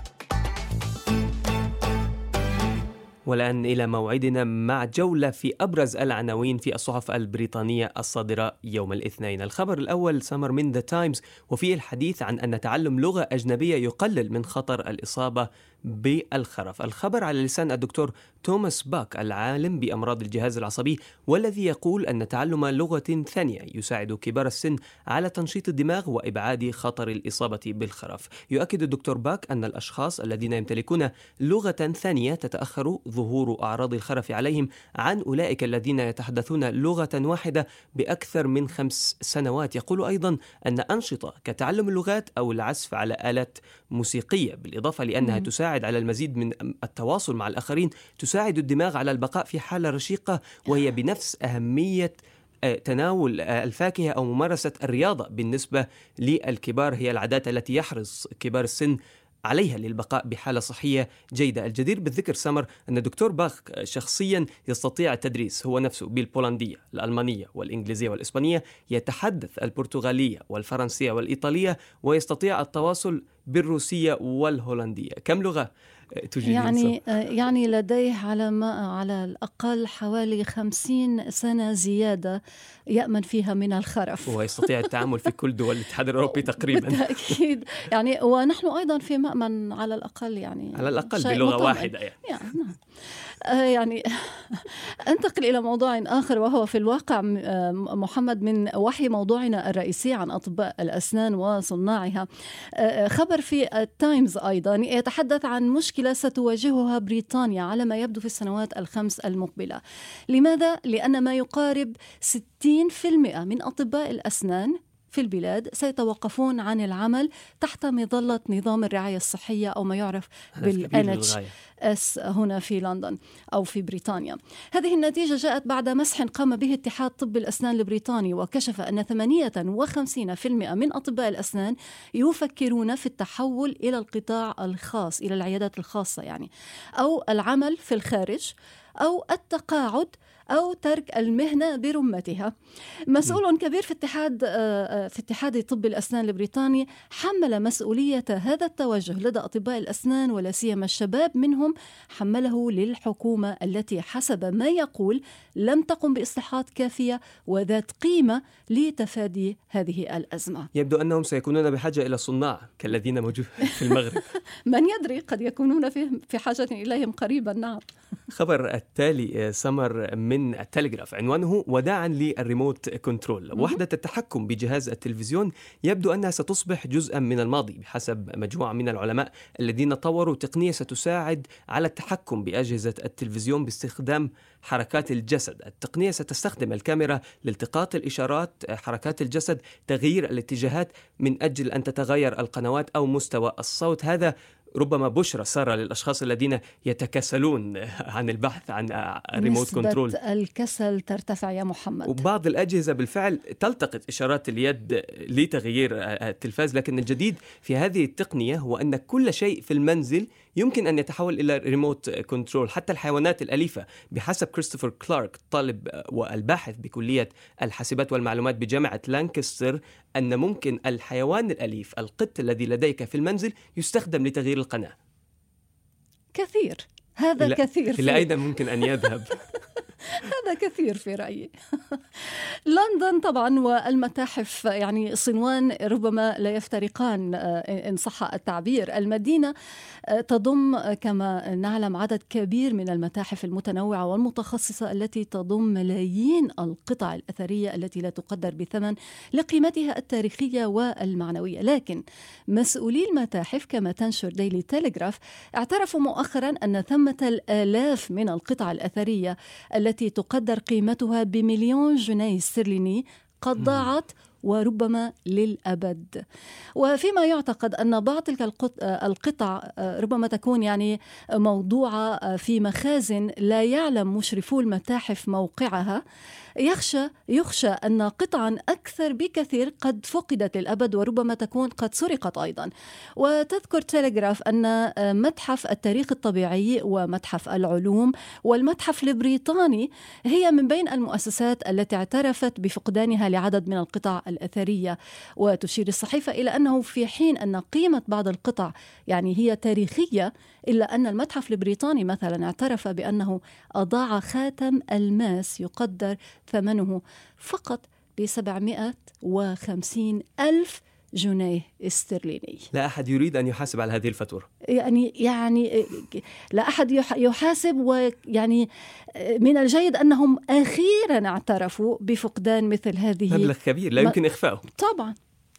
والآن إلى موعدنا مع جولة في أبرز العناوين في الصحف البريطانية الصادرة يوم الاثنين. الخبر الأول سمر من The Times، وفيه الحديث عن أن تعلم لغة أجنبية يقلل من خطر الإصابة بالخرف. الخبر على لسان الدكتور توماس باك العالم بأمراض الجهاز العصبي، والذي يقول أن تعلم لغة ثانية يساعد كبار السن على تنشيط الدماغ وإبعاد خطر الإصابة بالخرف. يؤكد الدكتور باك أن الأشخاص الذين يمتلكون لغة ثانية تتأخر ظهور أعراض الخرف عليهم عن أولئك الذين يتحدثون لغة واحدة بأكثر من خمس سنوات. يقول أيضا أن أنشطة كتعلم اللغات أو العزف على آلات موسيقية، بالإضافة لأنها م- تساعد على المزيد من التواصل مع الآخرين، تساعد الدماغ على البقاء في حالة رشيقة، وهي بنفس أهمية تناول الفاكهة أو ممارسة الرياضة بالنسبة للكبار. هي العادات التي يحرص كبار السن عليها للبقاء بحالة صحية جيدة. الجدير بالذكر سمر أن الدكتور باك شخصيا يستطيع التدريس هو نفسه بالبولندية، الألمانية والإنجليزية والإسبانية، يتحدث البرتغالية والفرنسية والإيطالية، ويستطيع التواصل بالروسية والهولندية. كم لغة تجيد؟ يعني يعني لديه على ما على الأقل حوالي خمسين سنة زيادة يأمن فيها من الخرف، ويستطيع التعامل في كل دول الاتحاد الأوروبي تقريبا. بالتأكيد يعني، ونحن أيضا في مأمن على الأقل، يعني على الأقل بلغة مطمئن. واحدة يعني, يعني. يعني أنتقل إلى موضوع آخر، وهو في الواقع محمد من وحي موضوعنا الرئيسي عن أطباء الأسنان وصناعها. خبر في التايمز أيضا يتحدث عن مشكلة ستواجهها بريطانيا على ما يبدو في السنوات الخمس المقبلة. لماذا؟ لأن ما يقارب ستين بالمئة من أطباء الأسنان في البلاد سيتوقفون عن العمل تحت مظلة نظام الرعاية الصحية أو ما يعرف بالإن إتش إس هنا في لندن أو في بريطانيا. هذه النتيجة جاءت بعد مسح قام به اتحاد طب الأسنان البريطاني، وكشف أن ثمانية وخمسين بالمئة من أطباء الأسنان يفكرون في التحول إلى القطاع الخاص، إلى العيادات الخاصة يعني، أو العمل في الخارج، أو التقاعد، أو ترك المهنة برمتها. مسؤول كبير في اتحاد في اتحاد طب الأسنان البريطاني حمل مسؤولية هذا التوجه لدى أطباء الأسنان، ولا سيما الشباب منهم، حمله للحكومة التي حسب ما يقول لم تقم بإصلاحات كافية وذات قيمة لتفادي هذه الأزمة. يبدو أنهم سيكونون بحاجة إلى صناع كالذين موجودين في المغرب. من يدري، قد يكونون في حاجة إليهم قريبا. نعم. خبر التالي سمر من التلغراف عنوانه وداعا للريموت كنترول. وحدة التحكم بجهاز التلفزيون يبدو أنها ستصبح جزءا من الماضي بحسب مجموعة من العلماء الذين طوروا تقنية ستساعد على التحكم بأجهزة التلفزيون باستخدام حركات الجسد. التقنية ستستخدم الكاميرا لالتقاط الإشارات، حركات الجسد، تغيير الاتجاهات من أجل أن تتغير القنوات أو مستوى الصوت. هذا ربما بشرى سارة للأشخاص الذين يتكاسلون عن البحث عن الريموت كنترول. نسبة الكسل ترتفع يا محمد. وبعض الأجهزة بالفعل تلتقط إشارات اليد لتغيير التلفاز، لكن الجديد في هذه التقنية هو أن كل شيء في المنزل يمكن أن يتحول إلى ريموت كنترول، حتى الحيوانات الأليفة. بحسب كريستوفر كلارك طالب والباحث بكلية الحاسبات والمعلومات بجامعة لانكستر أن ممكن الحيوان الأليف القط الذي لديك في المنزل يستخدم لتغيير القناة. كثير هذا إلى كثير إلى أين ممكن أن يذهب؟ هذا كثير في رأيي. لندن طبعا والمتاحف يعني صنوان ربما لا يفترقان إن صح التعبير. المدينة تضم كما نعلم عدد كبير من المتاحف المتنوعة والمتخصصة التي تضم ملايين القطع الأثرية التي لا تقدر بثمن لقيمتها التاريخية والمعنوية. لكن مسؤولي المتاحف كما تنشر ديلي تيليغراف اعترفوا مؤخرا أن ثمة الآلاف من القطع الأثرية التي التي تقدر قيمتها بمليون جنيه استرليني قد ضاعت وربما للأبد. وفيما يعتقد أن بعض تلك القطع ربما تكون يعني موضوعة في مخازن لا يعلم مشرفو المتاحف موقعها، يخشى يخشى أن قطعا أكثر بكثير قد فقدت للأبد وربما تكون قد سرقت أيضا. وتذكر تيليغراف أن متحف التاريخ الطبيعي ومتحف العلوم والمتحف البريطاني هي من بين المؤسسات التي اعترفت بفقدانها لعدد من القطع الأثرية. وتشير الصحيفة إلى أنه في حين أن قيمة بعض القطع يعني هي تاريخية، إلا أن المتحف البريطاني مثلا اعترف بأنه أضاع خاتم ألماس يقدر ثمنه فقط بسبعمائة وخمسين ألف جنيه استرليني. لا أحد يريد أن يحاسب على هذه الفاتورة. يعني يعني لا أحد يحاسب. ويعني من الجيد أنهم أخيرا اعترفوا بفقدان مثل هذه مبلغ كبير لا يمكن إخفاؤه. طبعا.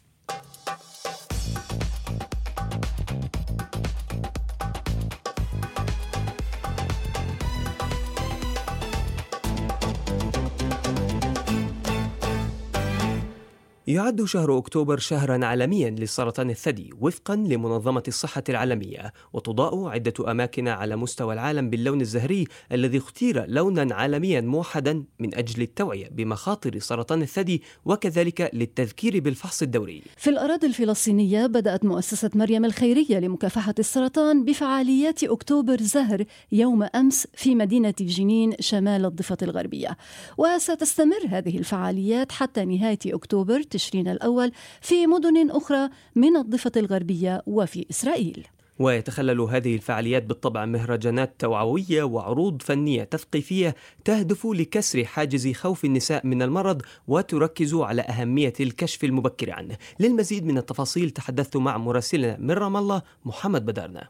يعد شهر أكتوبر شهرا عالميا لسرطان الثدي وفقا لمنظمة الصحة العالمية، وتضاء عدة أماكن على مستوى العالم باللون الزهري الذي اختير لونا عالميا موحدا من أجل التوعية بمخاطر سرطان الثدي وكذلك للتذكير بالفحص الدوري. في الأراضي الفلسطينية بدأت مؤسسة مريم الخيرية لمكافحة السرطان بفعاليات أكتوبر زهر يوم أمس في مدينة جنين شمال الضفة الغربية، وستستمر هذه الفعاليات حتى نهاية أكتوبر تشرين الأول في مدن أخرى من الضفة الغربية وفي إسرائيل. ويتخلل هذه الفعاليات بالطبع مهرجانات توعوية وعروض فنية تثقيفية تهدف لكسر حاجز خوف النساء من المرض وتركز على أهمية الكشف المبكر عنه. للمزيد من التفاصيل تحدثت مع مراسلنا من رام الله محمد بدارنا.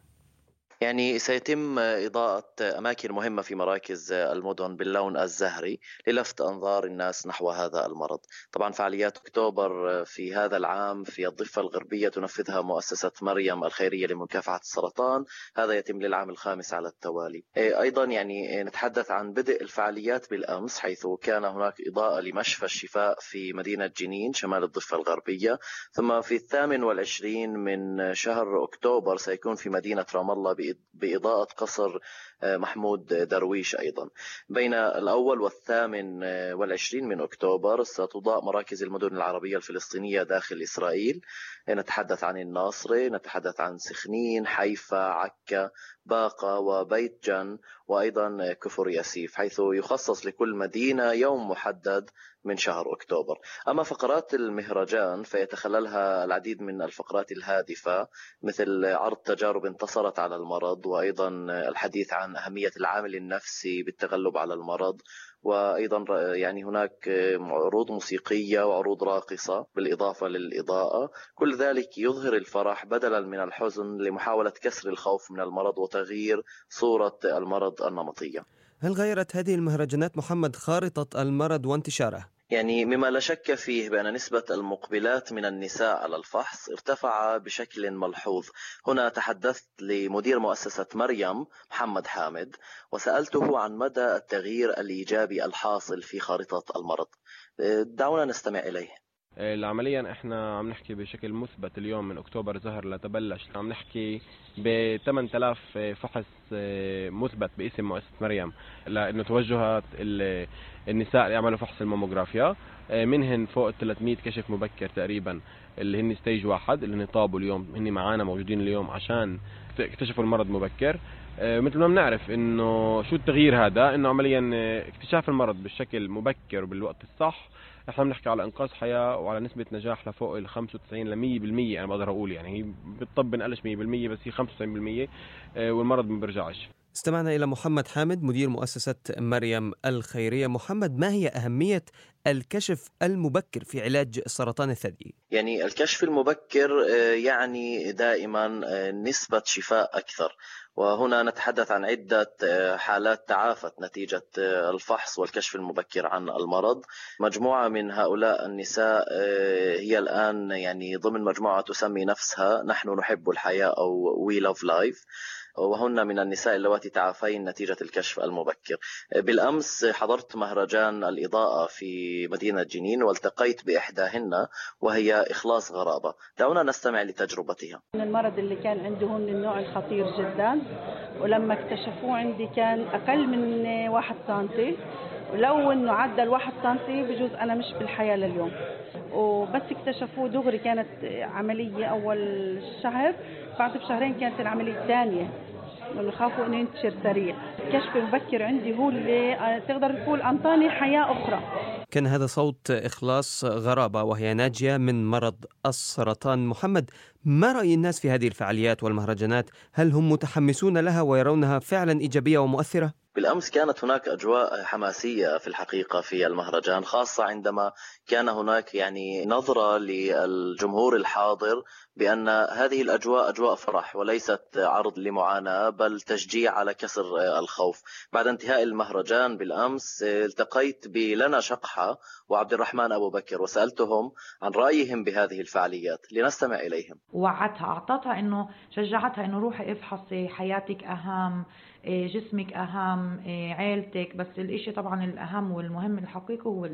يعني سيتم إضاءة أماكن مهمة في مراكز المدن باللون الزهري للفت أنظار الناس نحو هذا المرض. طبعا فعاليات أكتوبر في هذا العام في الضفة الغربية تنفذها مؤسسة مريم الخيرية لمكافحة السرطان، هذا يتم للعام الخامس على التوالي. أيضا يعني نتحدث عن بدء الفعاليات بالأمس، حيث كان هناك إضاءة لمشفى الشفاء في مدينة جنين شمال الضفة الغربية، ثم في الثامن والعشرين من شهر أكتوبر سيكون في مدينة رام الله بإضاءة قصر محمود درويش. أيضا بين الأول والثامن والعشرين من أكتوبر ستضاء مراكز المدن العربية الفلسطينية داخل إسرائيل. نتحدث عن الناصرة، نتحدث عن سخنين، حيفا، عكا، باقة وبيت جن، وأيضا كفر ياسيف، حيث يخصص لكل مدينة يوم محدد من شهر أكتوبر. أما فقرات المهرجان فيتخللها العديد من الفقرات الهادفة، مثل عرض تجارب انتصرت على المرض، وأيضا الحديث عن أهمية العامل النفسي بالتغلب على المرض، وأيضا يعني هناك عروض موسيقية وعروض راقصة بالإضافة للإضاءة. كل ذلك يظهر الفرح بدلا من الحزن لمحاولة كسر الخوف من المرض وتغيير صورة المرض النمطية. هل غيرت هذه المهرجانات محمد خارطة المرض وانتشاره؟ يعني مما لا شك فيه بأن نسبة المقبلات من النساء على الفحص ارتفع بشكل ملحوظ. هنا تحدثت لمدير مؤسسة مريم محمد حامد وسألته عن مدى التغيير الإيجابي الحاصل في خارطة المرض. دعونا نستمع إليه. عمليا احنا عم نحكي بشكل مثبت اليوم من اكتوبر زهر لتبلش عم نحكي ب ثمانية آلاف فحص مثبت باسم مؤسسة مريم لانه توجهات النساء اللي يعملوا فحص الماموغرافيا، منهن فوق ثلاثمئة كشف مبكر تقريبا اللي هن ستيج واحد اللي هن طابوا اليوم، هن معانا موجودين اليوم عشان اكتشفوا المرض مبكر. مثل ما بنعرف انه شو التغيير هذا، انه عمليا اكتشاف المرض بالشكل مبكر وبالوقت الصح. احنا بنحكي على انقاذ حياه وعلى نسبه نجاح لفوق ال خمسة وتسعين ل مئة بالمئة. انا بقدر اقول يعني هي بالطب بنقلش مئة بالمئة بس هي خمسة وتسعين بالمئة والمرض ما بيرجعش. استمعنا الى محمد حامد مدير مؤسسه مريم الخيريه. محمد، ما هي اهميه الكشف المبكر في علاج سرطان الثدي؟ يعني الكشف المبكر يعني دائما نسبه شفاء اكثر، وهنا نتحدث عن عدة حالات تعافت نتيجة الفحص والكشف المبكر عن المرض. مجموعة من هؤلاء النساء هي الآن يعني ضمن مجموعة تسمي نفسها نحن نحب الحياة أو We Love Life، وهن من النساء اللواتي تعافين نتيجة الكشف المبكر. بالأمس حضرت مهرجان الإضاءة في مدينة جنين والتقيت بإحداهن وهي إخلاص غرابة. دعونا نستمع لتجربتها. المرض اللي كان عنده من النوع الخطير جدا، ولما اكتشفوه عندي كان أقل من واحد سنتي، ولو إنه عدى الواحد سنتي بجوز أنا مش بالحياة لليوم. وبس اكتشفوه دغري كانت عملية أول شهر، بعد بشهرين كانت العملية الثانية، ونخافوا إنه ينتشر سريع. الكشف المبكر عندي هو اللي تقدر تقول أنطاني حياة أخرى. كان هذا صوت إخلاص غرابة وهي ناجية من مرض السرطان. محمد، ما رأي الناس في هذه الفعاليات والمهرجانات؟ هل هم متحمسون لها ويرونها فعلا إيجابية ومؤثرة؟ بالأمس كانت هناك أجواء حماسية في الحقيقة في المهرجان، خاصة عندما كان هناك يعني نظرة للجمهور الحاضر بأن هذه الأجواء أجواء فرح وليست عرض لمعاناة بل تشجيع على كسر الخوف. بعد انتهاء المهرجان بالأمس التقيت بلنا شقحة وعبد الرحمن أبو بكر وسألتهم عن رأيهم بهذه الفعاليات. لنستمع إليهم. وعدتها، أعطتها إنه شجعتها إنه روحي افحصي، حياتك أهم، جسمك أهم، عائلتك، بس الإشي طبعا الأهم والمهم الحقيقي هو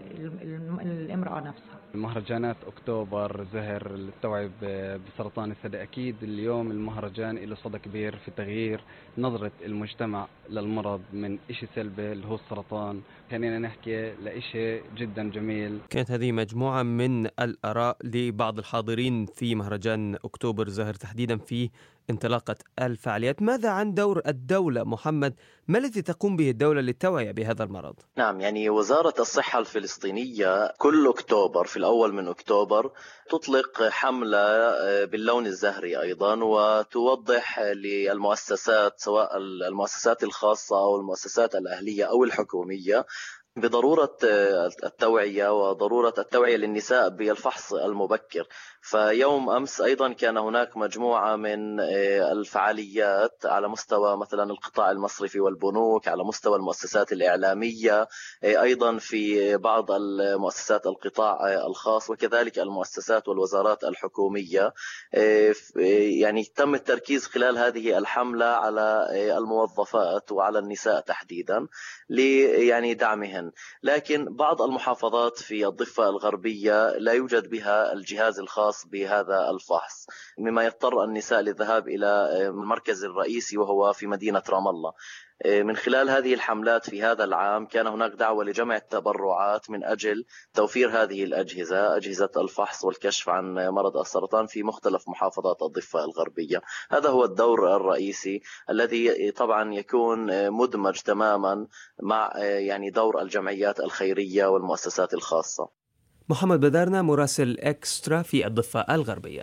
الامرأة نفسها. مهرجانات أكتوبر زهر للتوعية بسرطان الثدي، أكيد اليوم المهرجان له صدى كبير في تغيير نظرة المجتمع للمرض من إشي سلبي اللي هو السرطان، خلينا نحكي لإشي جدا جميل. كانت هذه مجموعة من الآراء لبعض الحاضرين في مهرجان أكتوبر زهر تحديدا في انطلاقة الفعاليات. ماذا عن دور الدولة محمد؟ ما الذي تقوم به الدولة للتوعية بهذا المرض؟ نعم، يعني وزارة الصحة الفلسطينية كل أكتوبر في الأول من أكتوبر تطلق حملة باللون الزهري أيضا، وتوضح للمؤسسات سواء المؤسسات الخاصة أو المؤسسات الأهلية أو الحكومية بضرورة التوعية وضرورة التوعية للنساء بالفحص المبكر. فيوم أمس أيضا كان هناك مجموعة من الفعاليات على مستوى مثلا القطاع المصرفي والبنوك، على مستوى المؤسسات الإعلامية، أيضا في بعض المؤسسات القطاع الخاص، وكذلك المؤسسات والوزارات الحكومية. يعني تم التركيز خلال هذه الحملة على الموظفات وعلى النساء تحديدا يعني دعمهن. لكن بعض المحافظات في الضفة الغربية لا يوجد بها الجهاز الخاص بهذا الفحص، مما يضطر النساء للذهاب إلى المركز الرئيسي وهو في مدينة رام الله. من خلال هذه الحملات في هذا العام كان هناك دعوة لجمع التبرعات من أجل توفير هذه الأجهزة، أجهزة الفحص والكشف عن مرض السرطان في مختلف محافظات الضفة الغربية. هذا هو الدور الرئيسي الذي طبعا يكون مدمج تماما مع يعني دور الجمعيات الخيرية والمؤسسات الخاصة. محمد بدارنا مراسل إكسترا في الضفة الغربية.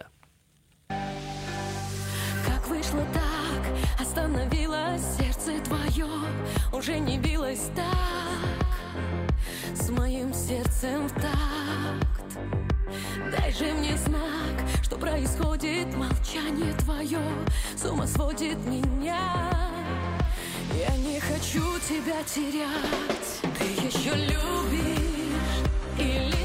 Остановилось сердце твое, уже не билось так. сердцем в такт. Дай же мне знак, что происходит. Молчание твое с ума сводит меня. Я не хочу тебя терять. Ты еще любишь или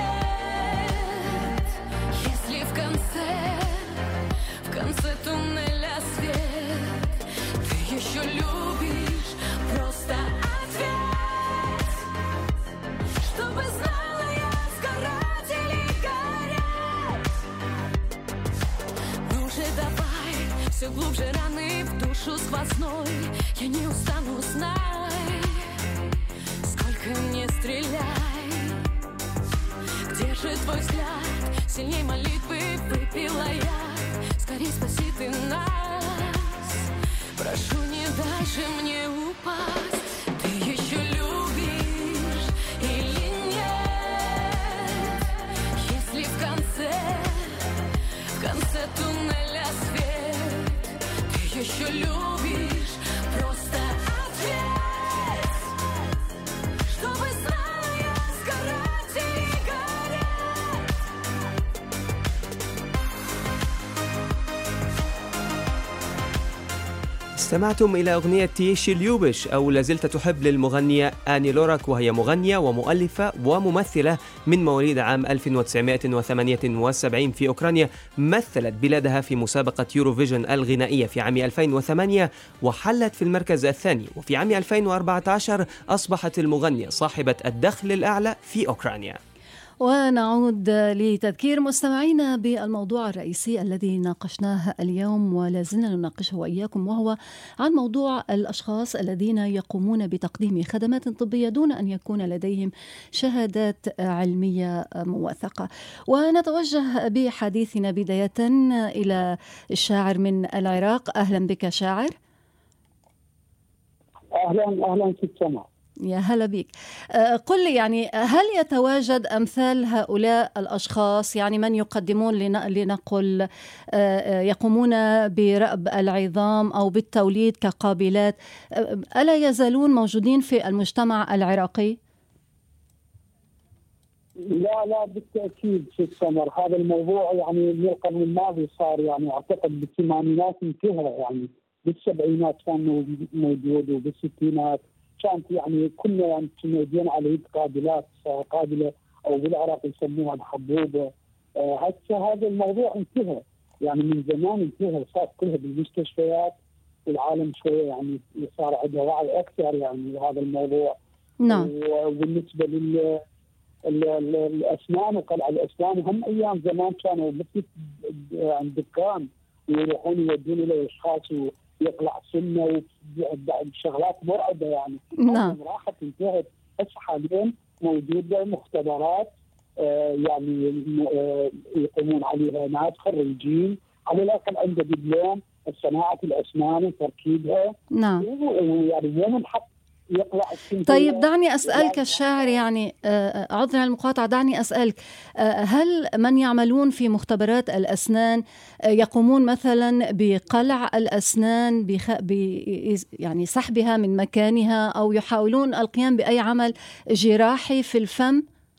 нет? Если в конце, в конце туннеля свет, ты еще любишь, просто ответь, чтобы знала я, сгорать или гореть. Ну же давай, все глубже раны в душу сквозной. Я не устану, знай, сколько не стреляй. Где же твой взгляд? Сильней молитвы выпила я. Скорей спаси ты нас. Прошу, не дай же мне упасть. Ты еще любишь или нет? Если в конце, в конце туннеля свет, ты еще любишь, просто ответь, чтобы знала я, сгорать или гореть. استمعتم إلى أغنية تيشي ليوبش أو لازلت تحب للمغنية آني لورك، وهي مغنية ومؤلفة وممثلة من مواليد عام ألف وتسعمائة وثمانية وسبعين في أوكرانيا. مثلت بلادها في مسابقة يوروفيجن الغنائية في عام ألفين وثمانية وحلت في المركز الثاني، وفي عام ألفين وأربعة عشر أصبحت المغنية صاحبة الدخل الأعلى في أوكرانيا. ونعود لتذكير مستمعينا بالموضوع الرئيسي الذي ناقشناه اليوم ولا زلنا نناقشه وإياكم، وهو عن موضوع الأشخاص الذين يقومون بتقديم خدمات طبية دون أن يكون لديهم شهادات علمية موثقة. ونتوجه بحديثنا بداية إلى الشاعر من العراق. أهلا بك شاعر. أهلا أهلا في السماء. يا هلا بك. قل لي يعني هل يتواجد أمثال هؤلاء الأشخاص، يعني من يقدمون لنقل يقومون برأب العظام أو بالتوليد كقابلات، ألا يزالون موجودين في المجتمع العراقي؟ لا لا بالتأكيد في السمر. هذا الموضوع يعني من القرن الماضي صار، يعني أعتقد بالثمانينات انتهى، يعني بالسبعينات كان موجود وبالستينات كانت يعني كنا يعني تنادين على قابلات قابله او بالعراق يسموها الحبوبه. هسه هذا الموضوع انتهى، يعني من زمان انتهى، صار كلها بالمستشفيات والعالم شويه يعني صار عنده وعي اكثر يعني لهذا الموضوع. نعم. وبالنسبه لل الاسنان وقلع الاسنان، هم ايام زمان كانوا مثل عند دكان ويروحون يودون الى اشخاص يطلع سنه وشغلات مرعبه يعني. نعم. راحت انتهت. هسه حاليا موجوده مختبرات آه يعني آه يقومون عليها ناس خريجين على الاقل عنده دبلوم صناعه الاسنان وتركيبها. نعم. يعني مو من حق يطلع. طيب دعني أسألك الشاعر، يعني عذرا المقاطعة، دعني أسألك هل من يعملون في مختبرات الأسنان يقومون مثلا بقلع الأسنان بخ... ب... يعني سحبها من مكانها أو يحاولون القيام بأي عمل جراحي في الفم؟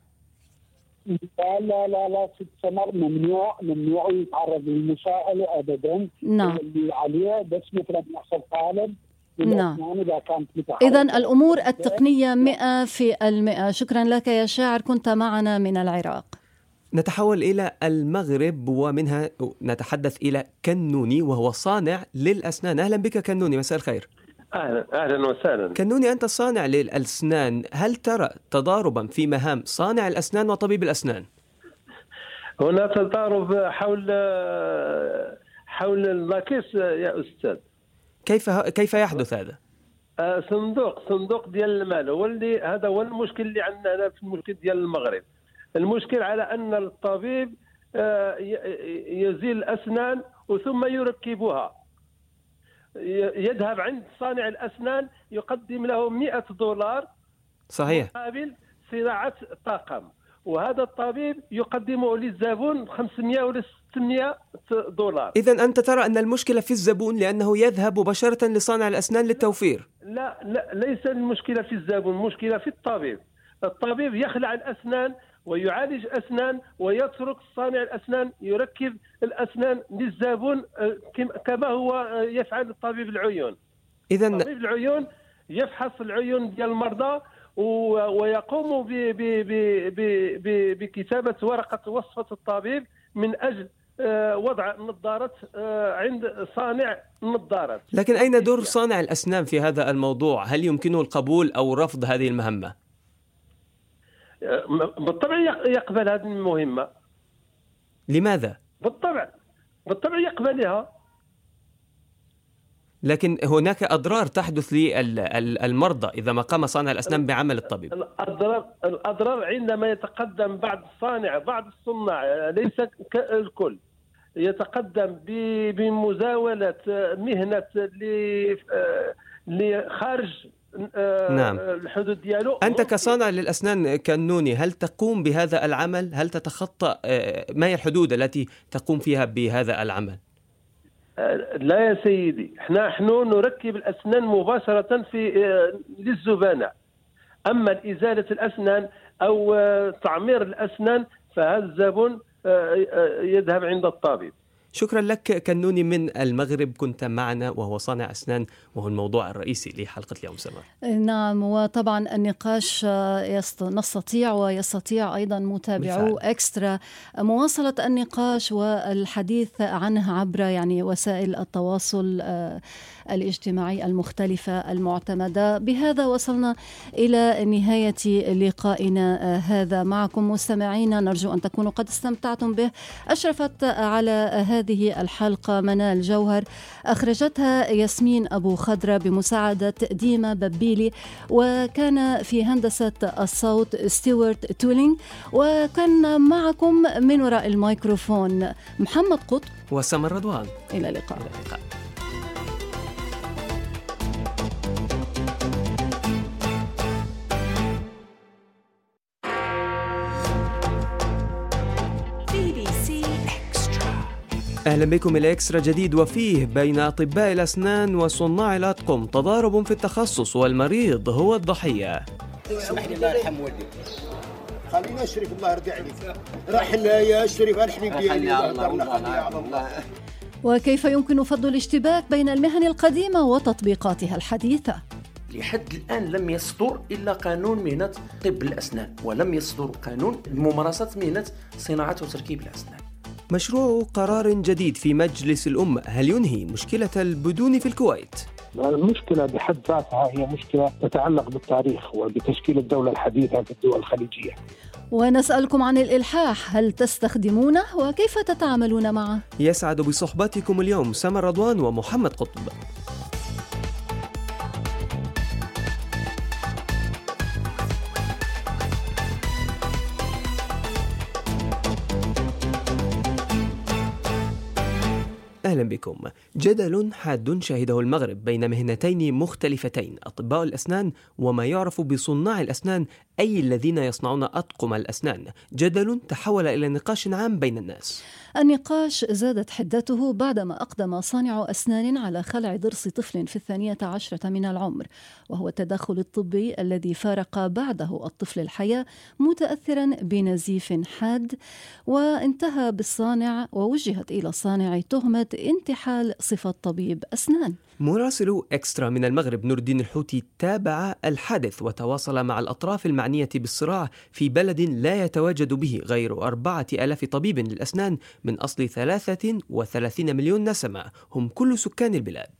لا لا لا لا في السمر ممنوع ممنوع يتعرض للمساءلة أبدا. نعم. اللي عليه بس مثلا يحصل طالب. نعم. إذن الأمور التقنية مئة في المئة. شكرا لك يا شاعر، كنت معنا من العراق. نتحول إلى المغرب ومنها نتحدث إلى كنوني وهو صانع للأسنان. أهلا بك كنوني، مساء الخير. أهلا أهلا وسهلا. كنوني، أنت صانع للأسنان، هل ترى تضاربا في مهام صانع الأسنان وطبيب الأسنان؟ هنا تضارب حول حول اللاكيس يا أستاذ. كيف كيف يحدث هذا؟ آه صندوق صندوق ديال المال هو اللي هذا هو المشكل اللي عندنا هنا في المشكل ديال المغرب. المشكل على ان الطبيب آه يزيل الاسنان وثم يركبها، يذهب عند صانع الاسنان يقدم له مئة دولار صحيح مقابل صناعه طاقم، وهذا الطبيب يقدمه للزبون خمسمائة ولا ستمائة دولار. إذن أنت ترى أن المشكلة في الزبون لأنه يذهب مباشرة لصانع الأسنان للتوفير؟ لا لا ليس المشكلة في الزبون، المشكلة في الطبيب. الطبيب يخلع الأسنان ويعالج أسنان ويترك صانع الأسنان يركب الأسنان للزبون كما هو يفعل الطبيب العيون. إذن طبيب العيون يفحص العيون ديال المرضى ويقوم بكتابة ورقة وصفة الطبيب من أجل وضع النظارات عند صانع النظارات. لكن أين دور صانع الأسنان في هذا الموضوع؟ هل يمكنه القبول أو رفض هذه المهمة؟ بالطبع يقبل هذه المهمة. لماذا؟ بالطبع بالطبع يقبلها. لكن هناك أضرار تحدث للمرضى إذا ما قام صانع الأسنان بعمل الطبيب. الأضرار الأضرار عندما يتقدم بعض الصانع بعض الصناع ليس الكل يتقدم بمزاولة مهنة لخارج نعم. الحدود ديالو. أنت كصانع للأسنان كنوني هل تقوم بهذا العمل؟ هل تتخطى ما هي الحدود التي تقوم فيها بهذا العمل؟ لا يا سيدي، احنا نحن نركب الأسنان مباشرة في للزبناء. أما إزالة الأسنان أو تعمير الأسنان فهذا الزبون يذهب عند الطبيب. شكرا لك كنوني من المغرب، كنت معنا وهو صانع أسنان وهو الموضوع الرئيسي لحلقة اليوم. سمر. نعم، وطبعا النقاش نستطيع ويستطيع أيضا متابعو إكسترا مواصلة النقاش والحديث عنه عبر يعني وسائل التواصل الاجتماعي المختلفة المعتمدة. بهذا وصلنا إلى نهاية لقائنا هذا معكم مستمعينا، نرجو أن تكونوا قد استمتعتم به. أشرفت على هذه الحلقة منال جوهر، أخرجتها ياسمين أبو خضرة بمساعدة ديما ببيلي، وكان في هندسة الصوت ستيوارت تولينغ، وكان معكم من وراء الميكروفون محمد قطب وسمر رضوان. إلى اللقاء. إلى اللقاء. أهلا بكم إلى إكسترا جديد، وفيه بين أطباء الأسنان وصناع الأطقم تضارب في التخصص والمريض هو الضحية. اسمح لي الله يرحم والديك، خلينا الشريف الله يرضي عليك، رحل يا الشريف الحبيب ديالي الله. الله. وكيف يمكن فض الاشتباك بين المهن القديمة وتطبيقاتها الحديثة؟ لحد الآن لم يصدر إلا قانون مهنة طب الأسنان، ولم يصدر قانون ممارسة مهنة صناعة وتركيب الأسنان. مشروع قرار جديد في مجلس الأمة هل ينهي مشكلة البدون في الكويت؟ المشكلة بحد ذاتها هي مشكلة تتعلق بالتاريخ وبتشكيل الدولة الحديثة في الدول الخليجية. ونسألكم عن الإلحاح، هل تستخدمونه وكيف تتعاملون معه؟ يسعد بصحبتكم اليوم سمر رضوان ومحمد قطب. أهلا بكم. جدل حاد شهده المغرب بين مهنتين مختلفتين، أطباء الأسنان وما يعرف بصناع الأسنان، أي الذين يصنعون أطقم الأسنان. جدل تحول إلى نقاش عام بين الناس. النقاش زادت حدته بعدما أقدم صانع أسنان على خلع ضرس طفل في الثانية عشرة من العمر، وهو التدخل الطبي الذي فارق بعده الطفل الحياة متأثرا بنزيف حاد، وانتهى بالصانع ووجهت إلى الصانع تهمة انتحال صفة طبيب أسنان. مراسل إكسترا من المغرب نور الدين الحوتي تابع الحادث وتواصل مع الأطراف المعنية بالصراع في بلد لا يتواجد به غير أربعة آلاف طبيب للأسنان من أصل ثلاثة وثلاثين مليون نسمة، هم كل سكان البلاد.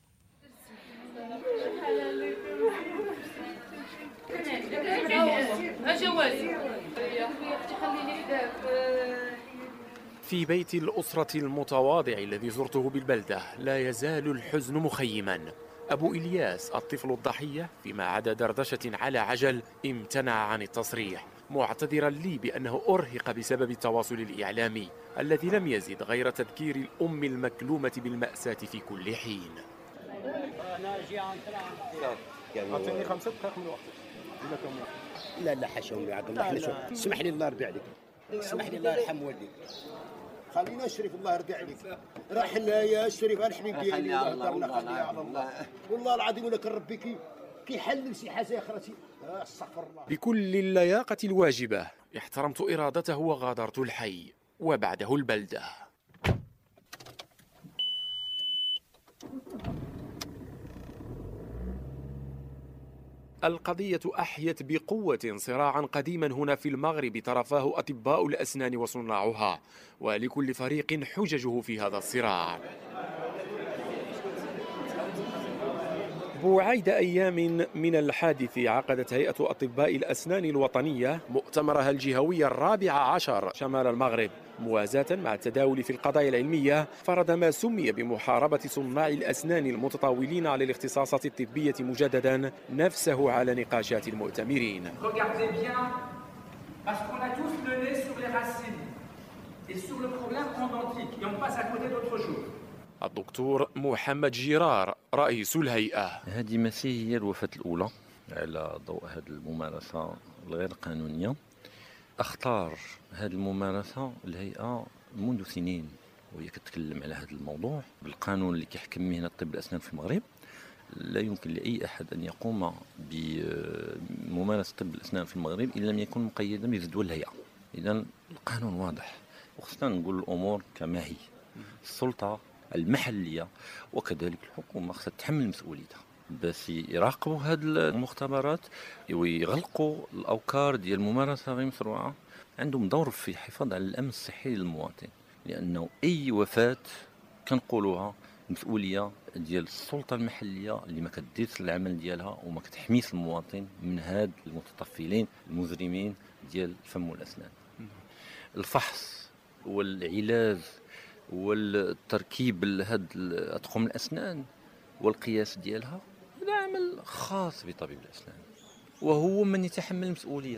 في بيت الأسرة المتواضع الذي زرته بالبلدة لا يزال الحزن مخيما. أبو إلياس الطفل الضحية فيما عدا دردشة على عجل امتنع عن التصريح، معتذرا لي بأنه أرهق بسبب التواصل الإعلامي الذي لم يزد غير تذكير الأم المكلومة بالمأساة في كل حين. أعطيني خمسة دقائق من وقتك. لا لا حشوم يا عبد الله، اسمح لي الله يرضي عليك، اسمح لي الله يرحم والديك، خلينا الشريف الله يرضي عليك، رحل يا الشريف الحبيب ديالي الله يهضرنا، خليها على الله والله العظيم ولا كنربي كي كيحلل شي حاجه اخرى بكل اللياقة الواجبة احترمت إرادته وغادرت الحي وبعده البلدة. القضية أحيت بقوة صراعا قديما هنا في المغرب طرفاه أطباء الأسنان وصناعها، ولكل فريق حججه في هذا الصراع. بوعيد أيام من الحادث عقدت هيئة أطباء الأسنان الوطنية مؤتمرها الجهوي الرابع عشر شمال المغرب، موازاة مع التداول في القضايا العلمية، فرض ما سمي بمحاربة صناع الأسنان المتطاولين على الاختصاصات الطبية مجددا نفسه على نقاشات المؤتمرين. الدكتور محمد جيرار رئيس الهيئة: هذه مسي هي الوفاة الأولى على ضوء هذه الممارسة الغير قانونية. اختار هذه الممارسة الهيئة منذ سنين وهي كتكلم على هذا الموضوع. بالقانون اللي كيحكم مهنة طب الأسنان في المغرب لا يمكن لأي أحد أن يقوم بممارسة طب الأسنان في المغرب إن لم يكن مقيدا بجدول الهيئة. إذن القانون واضح وخصنا نقول الأمور كما هي. السلطة المحلية وكذلك الحكومة خصها تتحمل مسؤوليتها باش يراقبوا هذه المختبرات ويغلقوا الأوكار ديال الممارسة غير مشروعة. عندهم دور في الحفاظ على الأمن الصحي للمواطن، لأنه أي وفاة كنقولوها مسؤولية ديال السلطة المحلية اللي ما كديرش العمل ديالها وما كتحميش المواطن من هاد المتطفلين المجرمين ديال الفم والأسنان. الفحص والعلاج والتركيب لهاد أطقم الأسنان والقياس ديالها هذا عمل خاص بطبيب الأسنان وهو من يتحمل المسؤولية.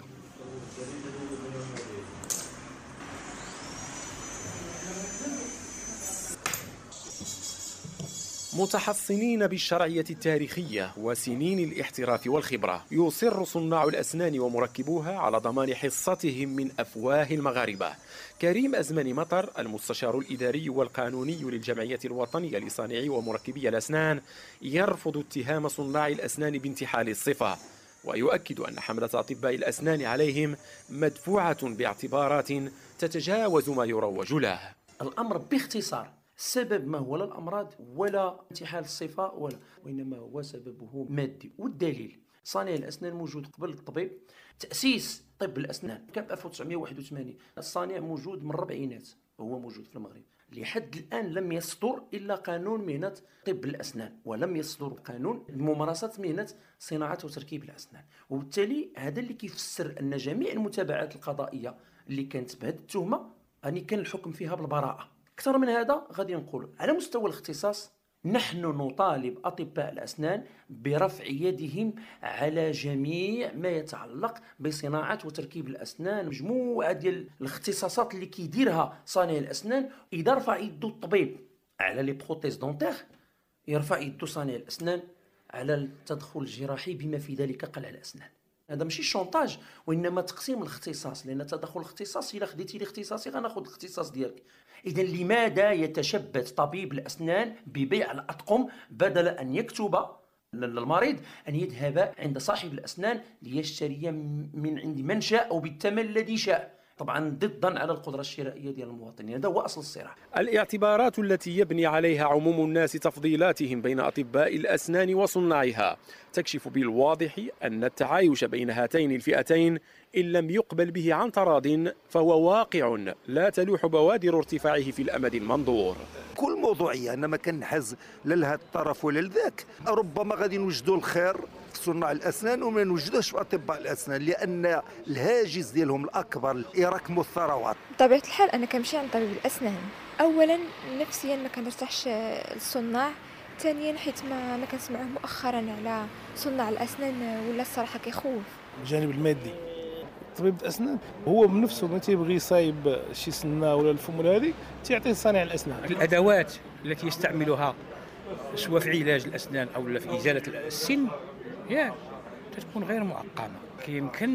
متحصنين بالشرعية التاريخية وسنين الاحتراف والخبرة، يصر صناع الأسنان ومركبوها على ضمان حصتهم من أفواه المغاربة. كريم أزمني مطر المستشار الإداري والقانوني للجمعية الوطنية لصانعي ومركبي الأسنان يرفض اتهام صناع الأسنان بانتحال الصفة، ويؤكد أن حملة أطباء الأسنان عليهم مدفوعة باعتبارات تتجاوز ما يروج له. الأمر باختصار السبب ما هو لا الأمراض ولا انتحال الصفة ولا، وإنما هو سببه مادي. والدليل صانع الأسنان موجود قبل الطبيب. تأسيس طب الأسنان كان في ألف وتسعمائة وواحد وثمانين، الصانع موجود من الربعينات وهو موجود في المغرب. لحد الآن لم يصدر إلا قانون مهنة طب الأسنان ولم يصدر قانون ممارسة مهنة صناعة وتركيب الأسنان. وبالتالي هذا اللي كيفسر أن جميع المتابعات القضائية اللي كانت بهذه التهمة يعني كان الحكم فيها بالبراءة. أكثر من هذا غادي نقول على مستوى الاختصاص نحن نطالب أطباء الأسنان برفع يدهم على جميع ما يتعلق بصناعة وتركيب الأسنان. مجموعة ديال الاختصاصات اللي كيديرها صانع الأسنان، إذا رفع يدو الطبيب على لي بروتيز دونتيغ يرفع يدو صانع الأسنان على التدخل الجراحي بما في ذلك قلع الأسنان. هذا ماشي شونطاج وإنما تقسيم الاختصاص، لأن تدخل الاختصاص إلا خديتي الاختصاصي غناخذ الاختصاص ديالك. إذن لماذا يتشبث طبيب الأسنان ببيع الأطقم بدل أن يكتب للمريض أن يذهب عند صاحب الأسنان ليشتري من عند من شاء وبالثمن الذي شاء، طبعا ضدا على القدرة الشرائية ديال المواطنين. هذا هو أصل الصراع. الاعتبارات التي يبني عليها عموم الناس تفضيلاتهم بين أطباء الأسنان وصناعها تكشف بالواضح أن التعايش بين هاتين الفئتين إن لم يقبل به عن تراض فهو واقع لا تلوح بوادر ارتفاعه في الأمد المنظور. كل موضوعية أنا ما كنحز لهذا الطرف ولا لذاك، ربما غادي نوجدوا الخير في صناع الأسنان وما نوجدوش في أطباء الأسنان، لأن الهاجس ديالهم الأكبر يراكموا الثروات. بطبيعة الحال أنا كنمشي عند طبيب الأسنان، أولا نفسيا ما كنرتاحش للصناع، ثانيا حيت ما ما كنسمعوه مؤخرا على صناع الأسنان ولا الصراحة كيخوف. الجانب المادي، طبيب الأسنان هو بنفسه ما تيبغي يصايب شي سنة ولا الفم ولا هذه تيعطيه صانع الأسنان. الأدوات التي يستعملها سواء في علاج الأسنان أو في إزالة السن ياك تكون غير معقمة، يمكن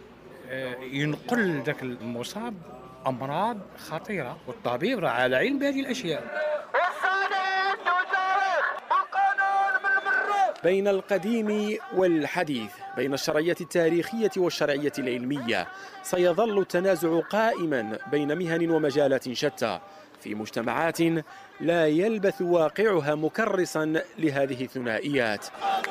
ينقل ذاك المصاب أمراض خطيرة والطبيب راه على علم بهذه الأشياء. الصانع تاريخ والقانون من المرة بين القديم والحديث، بين الشرعية التاريخية والشرعية العلمية. سيظل التنازع قائما بين مهن ومجالات شتى في مجتمعات لا يلبث واقعها مكرسا لهذه الثنائيات.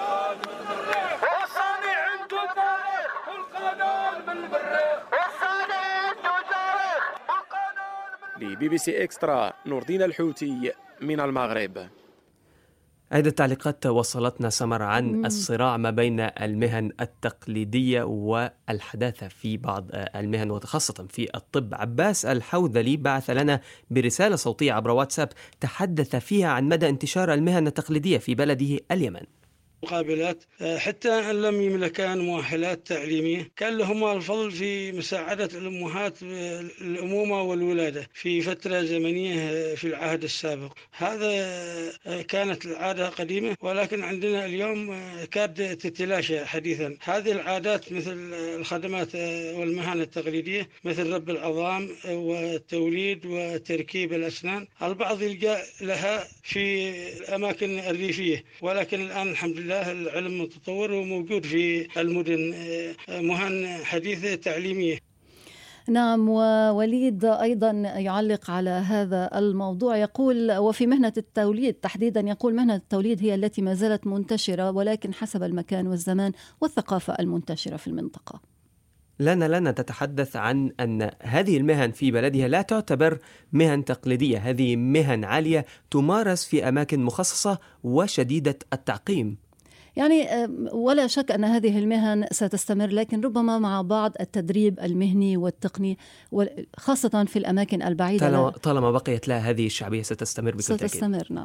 لبي بي سي إكسترا، نور الدين الحوتي من المغرب. عدة تعليقات وصلتنا سمر عن الصراع ما بين المهن التقليدية والحداثة في بعض المهن وخاصة في الطب. عباس الحوذلي بعث لنا برسالة صوتية عبر واتساب تحدث فيها عن مدى انتشار المهن التقليدية في بلده اليمن. مقابلات حتى أن لم يملكان مؤهلات تعليمية، كان لهما الفضل في مساعدة الأمهات الأمومة والولادة في فترة زمنية في العهد السابق. هذا كانت العادة قديمة، ولكن عندنا اليوم كاد تتلاشى حديثا. هذه العادات مثل الخدمات والمهن التقليدية مثل رب العظام والتوليد وتركيب الأسنان، البعض يلجأ لها في الأماكن الريفية، ولكن الآن الحمد لله العلم متطور وموجود في المدن مهن حديثة تعليمية. نعم، ووليد أيضا يعلق على هذا الموضوع، يقول وفي مهنة التوليد تحديدا، يقول مهنة التوليد هي التي ما زالت منتشرة، ولكن حسب المكان والزمان والثقافة المنتشرة في المنطقة. لنا لنا تتحدث عن أن هذه المهن في بلدها لا تعتبر مهن تقليدية، هذه مهن عالية تمارس في أماكن مخصصة وشديدة التعقيم. يعني ولا شك أن هذه المهن ستستمر، لكن ربما مع بعض التدريب المهني والتقني، خاصة في الأماكن البعيدة. طالما, طالما بقيت لها هذه الشعبية ستستمر بكل تأكيد. ستستمر نعم.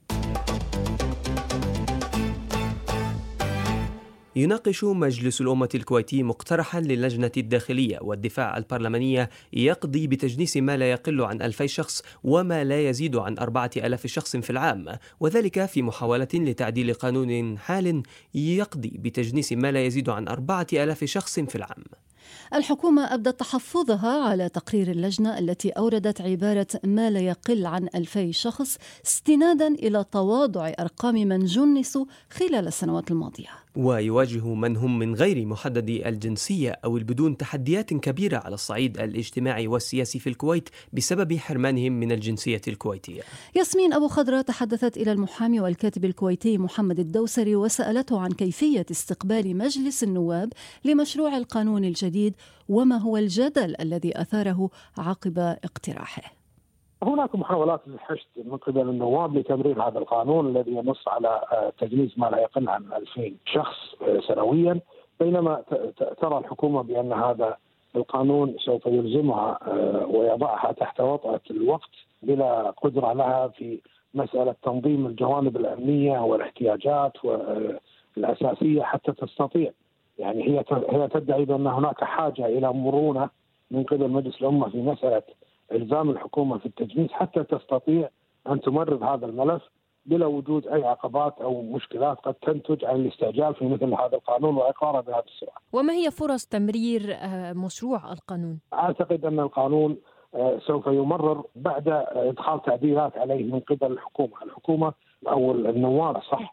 يناقش مجلس الأمة الكويتي مقترحا للجنة الداخلية والدفاع البرلمانية يقضي بتجنيس ما لا يقل عن ألفي شخص وما لا يزيد عن أربعة ألاف شخص في العام، وذلك في محاولة لتعديل قانون حال يقضي بتجنيس ما لا يزيد عن أربعة ألاف شخص في العام. الحكومة أبدت تحفظها على تقرير اللجنة التي أوردت عبارة ما لا يقل عن ألفي شخص استنادا إلى تواضع أرقام من جنسوا خلال السنوات الماضية. ويواجه من هم من غير محددي الجنسية أو البدون تحديات كبيرة على الصعيد الاجتماعي والسياسي في الكويت بسبب حرمانهم من الجنسية الكويتية. ياسمين أبو خضرة تحدثت إلى المحامي والكاتب الكويتي محمد الدوسري وسألته عن كيفية استقبال مجلس النواب لمشروع القانون الجديد وما هو الجدل الذي أثاره عقب اقتراحه. هناك محاولات للحشد من قبل النواب لتمرير هذا القانون الذي ينص على تجنيس ما لا يقل عن ألفين شخص سنويا، بينما ترى الحكومة بأن هذا القانون سوف يلزمها ويضعها تحت وطأة الوقت بلا قدرة لها في مسألة تنظيم الجوانب الأمنية والاحتياجات الأساسية حتى تستطيع، يعني هي هي تدعي بأن هناك حاجة إلى مرونة من قبل مجلس الأمة في مسألة إلزام الحكومة في التجنيس حتى تستطيع أن تمرر هذا الملف بلا وجود أي عقبات أو مشكلات قد تنتج عن الاستعجال في مثل هذا القانون وإقراره بهذا السرعة. وما هي فرص تمرير مشروع القانون؟ أعتقد أن القانون سوف يمرر بعد إدخال تعديلات عليه من قبل الحكومة الحكومة أو النواب صح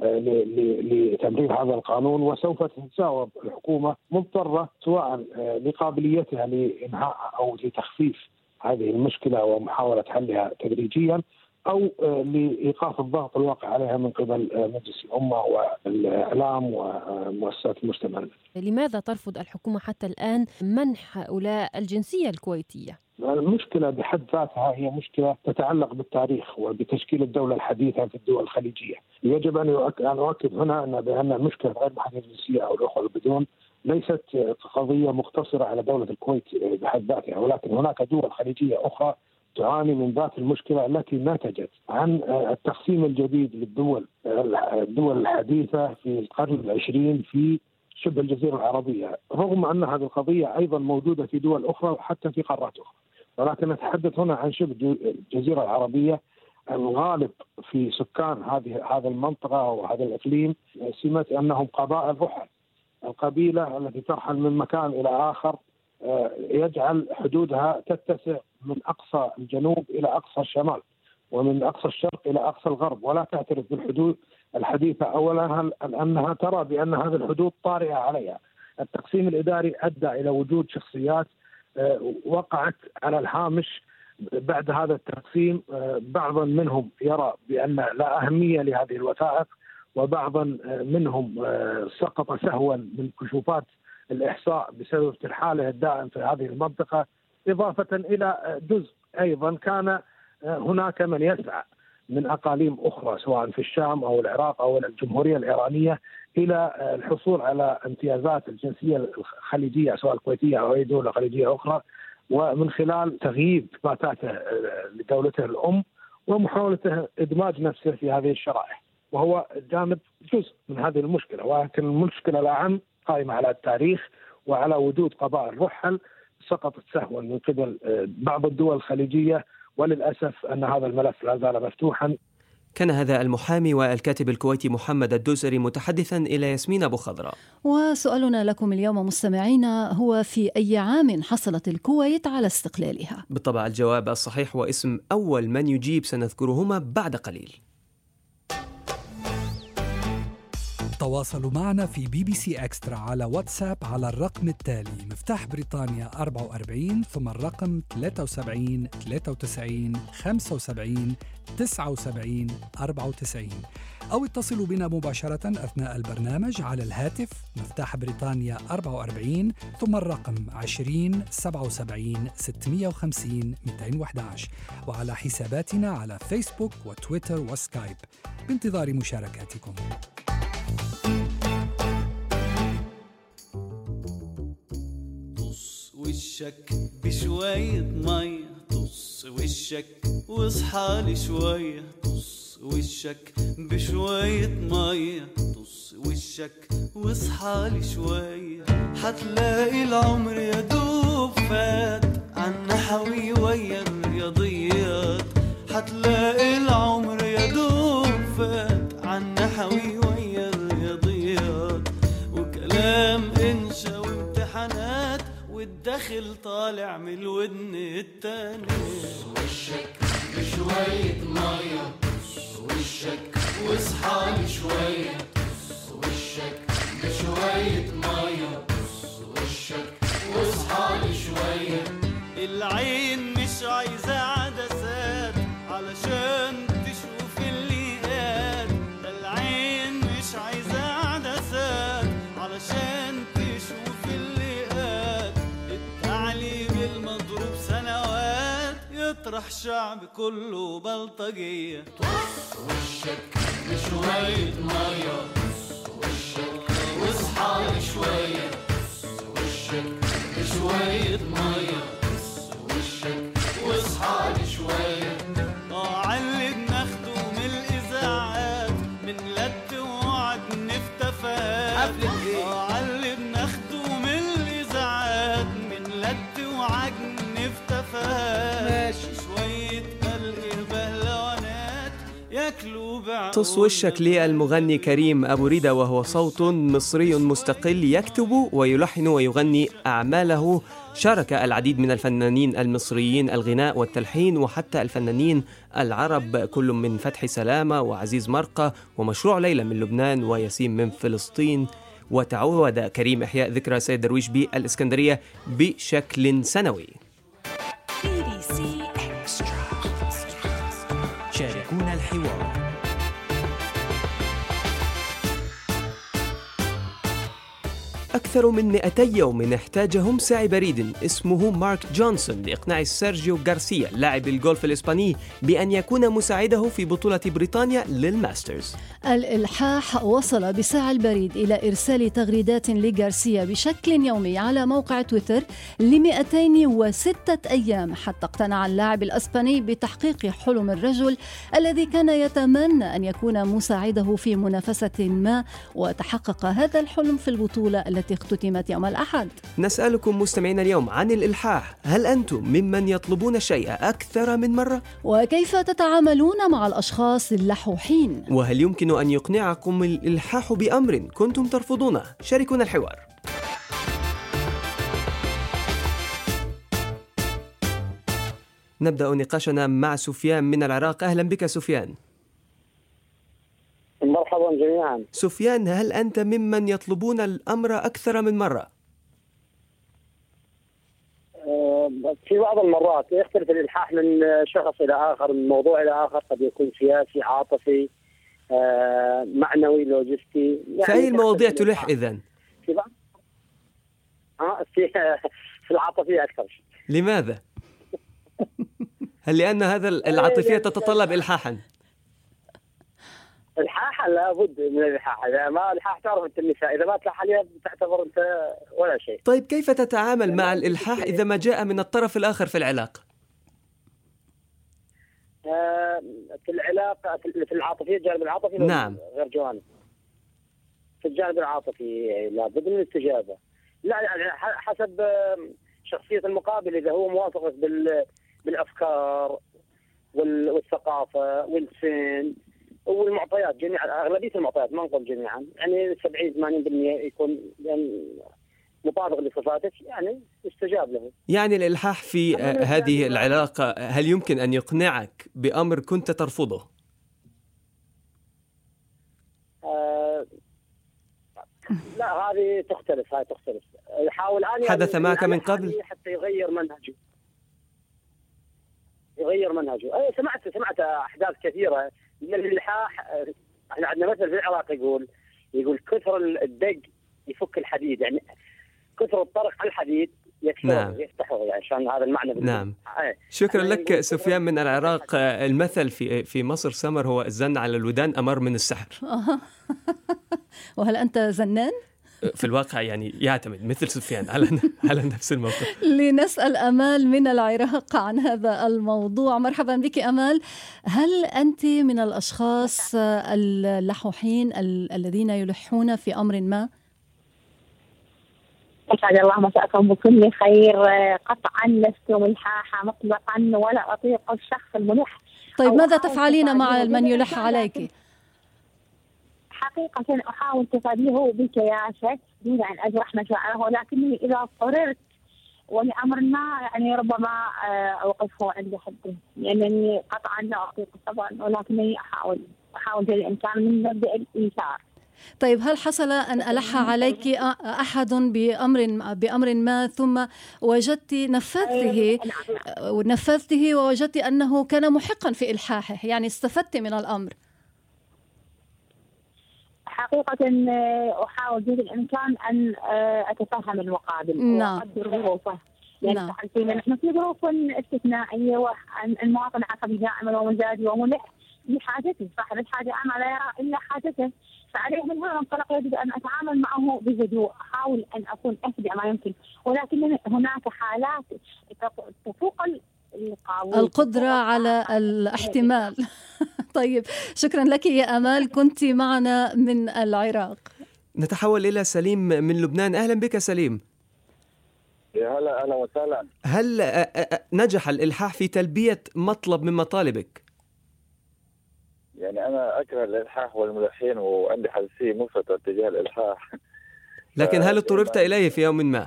لتمرير هذا القانون، وسوف تتجاوب الحكومة مضطرة سواء لقابليتها لإنهاء أو لتخفيف هذه المشكلة ومحاولة حلها تدريجيا أو لإيقاف الضغط الواقع عليها من قبل مجلس الأمة والإعلام ومؤسسات المجتمع. لماذا ترفض الحكومة حتى الآن منح هؤلاء الجنسية الكويتية؟ المشكلة بحد ذاتها هي مشكلة تتعلق بالتاريخ وبتشكيل الدولة الحديثة في الدول الخليجية. يجب أن أؤكد هنا أن بأن المشكلة غير محددة الجنسية أو الأخوة البدون ليست قضية مقتصرة على دولة الكويت بحد ذاتها، ولكن هناك دول خليجية أخرى تعاني من ذات المشكلة التي نتجت عن التقسيم الجديد للدول الدول الحديثة في القرن العشرين في شبه الجزيرة العربية، رغم أن هذه القضية أيضا موجودة في دول أخرى وحتى في قارات أخرى، ولكن نتحدث هنا عن شبه الجزيرة العربية. الغالب في سكان هذه هذه المنطقة وهذا الإقليم سمة أنهم قبائل رحل. القبيلة التي ترحل من مكان إلى آخر يجعل حدودها تتسع من أقصى الجنوب إلى أقصى الشمال ومن أقصى الشرق إلى أقصى الغرب، ولا تعترف بالحدود الحديثة أولا أنها ترى بأن هذه الحدود طارئة عليها. التقسيم الإداري أدى إلى وجود شخصيات وقعت على الهامش بعد هذا التقسيم، بعض منهم يرى بأن لا أهمية لهذه الوثائق، وبعضا منهم سقط سهوا من كشوفات الإحصاء بسبب ارتحاله الدائم في هذه المنطقة، إضافة إلى جزء أيضا كان هناك من يسعى من أقاليم أخرى سواء في الشام أو العراق أو الجمهورية الإيرانية إلى الحصول على امتيازات الجنسية الخليجية سواء الكويتية أو أي دولة خليجية أخرى، ومن خلال تغييب إثباتاته لدولته الأم ومحاولته إدماج نفسه في هذه الشرائح، وهو جانب جزء من هذه المشكلة. ولكن المشكلة الأهم قائمة على التاريخ وعلى وجود قبائل رحل سقطت سهوا من قبل بعض الدول الخليجية، وللأسف أن هذا الملف لا زال مفتوحا. كان هذا المحامي والكاتب الكويتي محمد الدوسري متحدثا إلى ياسمين أبو خضراء. وسؤالنا لكم اليوم مستمعينا هو: في أي عام حصلت الكويت على استقلالها؟ بالطبع الجواب الصحيح واسم أول من يجيب سنذكرهما بعد قليل. تواصلوا معنا في بي بي سي إكسترا على واتساب على الرقم التالي: مفتاح بريطانيا أربعة وأربعين ثم الرقم ثلاثة وسبعين ثلاثة وتسعين خمسة وسبعين تسعة وسبعين أربعة وتسعين، أو اتصلوا بنا مباشرة أثناء البرنامج على الهاتف مفتاح بريطانيا أربعة وأربعين ثم الرقم عشرين سبعة وسبعين ستمائة وخمسين مئتين وأحد عشر، وعلى حساباتنا على فيسبوك وتويتر وسكايب. بانتظار مشاركاتكم. طص وشك بشوية مية، طص وشك واصحى لي شوية، طص وشك بشوية مية، طص وشك واصحى لي شوية، حتلاقي العمر يدوب فات عنا حوي ويا الرياضيات، حتلاقي العمر يدوب فات عنا حوي ويا الرياضيات، وكلام انشا وامتحانات والدخل طالع من الودن التاني. وشك بشوية مية، وشك واصحى لي شوية، وشك بشوية مية، وشك واصحى لي شوية. العين مش عايزة عدسات علشان تشوف اللي قال، العين مش عايزة عدسات علشان تشوف اللي قال، التعليم المضروب سنوات يطرح شعب كله بلطجية. وشك بشوية مية، وشك واصحى لي شوية، وشك بشوية مية، وشك واصحى لي شوية. اه علي بناخده من الإذاعات من لد وعد نفتفات، اه علي بناخده من الإذاعات من لد وعد نفتفات، ماشي شوية قلق بهلوانات ياكلوا بعقول. طص وشك للمغني كريم أبو ريدة، وهو صوت مصري مستقل يكتب ويلحن ويغني أعماله. شارك العديد من الفنانين المصريين الغناء والتلحين، وحتى الفنانين العرب كل من فتحي سلامة وعزيز مرقة ومشروع ليلى من لبنان وياسين من فلسطين. وتعود كريم إحياء ذكرى سيد درويش بالإسكندرية بشكل سنوي. شاركونا الحوار. أكثر من مئتي يوم احتاجهم ساعي بريد اسمه مارك جونسون لإقناع سيرجيو غارسيا لاعب الجولف الإسباني بأن يكون مساعده في بطولة بريطانيا للماسترز. الإلحاح وصل بساعي البريد إلى إرسال تغريدات لغارسيا بشكل يومي على موقع تويتر لمئتين وستة أيام، حتى اقتنع اللاعب الإسباني بتحقيق حلم الرجل الذي كان يتمنى أن يكون مساعده في منافسة ما، وتحقق هذا الحلم في البطولة التي اختتمت يوم الأحد. نسألكم مستمعينا اليوم عن الإلحاح، هل أنتم ممن يطلبون الشيء أكثر من مرة؟ وكيف تتعاملون مع الأشخاص اللحوحين؟ وهل يمكن أن يقنعكم الإلحاح بأمر كنتم ترفضونه؟ شاركونا الحوار. نبدأ نقاشنا مع سفيان من العراق. أهلا بك سفيان. مرحبا شكرا جميعا. سفيان، هل أنت ممن يطلبون الأمر أكثر من مرة؟ في بعض المرات يختلف الإلحاح من شخص إلى آخر، من موضوع إلى آخر، قد يكون سياسي، عاطفي، معنوي، لوجستي. يعني في أي المواضيع تلح إذن؟ في بعض آه في في العاطفية أكثر. لماذا؟ هل لأن هذا العاطفية تتطلب إلحاحا؟ الحاحة لابد من الإلحاح، إذا ما الحاح تعرف أنت النساء، إذا ما تلح عليها تعتبر أنت ولا شيء. طيب كيف تتعامل مع الإلحاح إذا ما جاء من الطرف الآخر في العلاقة؟ آه في العلاقة في العاطفية، الجانب العاطفي نعم غير جوانب. في الجانب العاطفي لابد من الاستجابة، لا يعني حسب شخصية المقابل، إذا هو موافق بال بالأفكار والثقافة والسن والمعطيات جميعا، أغلبية المعطيات، ما نقول جميعا، يعني سبعين ثمانين بالمئة يكون يعني مطابق لصفاتك، يعني يستجاب له. يعني الإلحاح في هذه العلاقة هل يمكن أن يقنعك بأمر كنت ترفضه؟ آه لا، هذه تختلف، هذه تختلف. يحاول أن حدث معك من قبل حتى يغير منهجه يغير منهجه أي سمعت سمعت أحداث كثيرة من الإلحاح. احنا عندنا مثل في العراق يقول يقول كثر الدق يفك الحديد، يعني كثر الطرق على الحديد يكسره. نعم. يفتحه، يعني عشان هذا المعنى. نعم. شكرا لك سفيان من العراق. المثل في في مصر سمر هو الزن على الودان أمر من السحر. وهل أنت زنان؟ في الواقع يعني يعتمد مثل سفيان على على نفس الموقف. لنسأل أمال من العراق عن هذا الموضوع. مرحبا بك أمال، هل أنت من الأشخاص اللحوحين الذين يلحون في أمر ما؟ أسعد الله مساءكم بكل خير. قطعا لست ملحاحة مطلقا ولا أطيق الشخص الملح. طيب ماذا تفعلين مع من يلح عليك؟ حقيقة أحاول تفاديه بكياسة دون أن أجرح مشاعره، ولكني إذا اضطررت ولأمر ما يعني ربما أوقفه عند حده، لأنني قطعا لا أطيق طبعا، ولكني أحاول أحاول جل الإمكان من مبدأ الإيثار. طيب هل حصل أن ألح عليك أحد بأمر بأمر ما ثم وجدت نفذته ونفذته ووجدت أنه كان محقا في إلحاحه، يعني استفدت من الأمر؟ حقيقة أحاول جهد الإمكان أن أتفهم المقابل. نعم. وأقدر ظروفه، يعني نعم. نحن في ظروف استثنائية، والمواطن عصبي دائما ومزاجي وملح لحاجته، صاحب الحاجة أما لا يرى إلا حاجته، فعليه من هذا المنطلق يجب أن أتعامل معه بهدوء، أحاول أن أكون أهدأ ما يمكن، ولكن هناك حالات تفوق القدرة على الاحتمال. طيب شكرا لك يا أمال، كنت معنا من العراق. نتحول إلى سليم من لبنان. أهلا بك سليم. يا هلا، أهلا وسهلا. هل نجح الإلحاح في تلبية مطلب من مطالبك؟ يعني أنا أكره الإلحاح والملحين وعندي حساسية مفرطة تجاه الإلحاح. لكن هل اضطررت إليه في يوم ما؟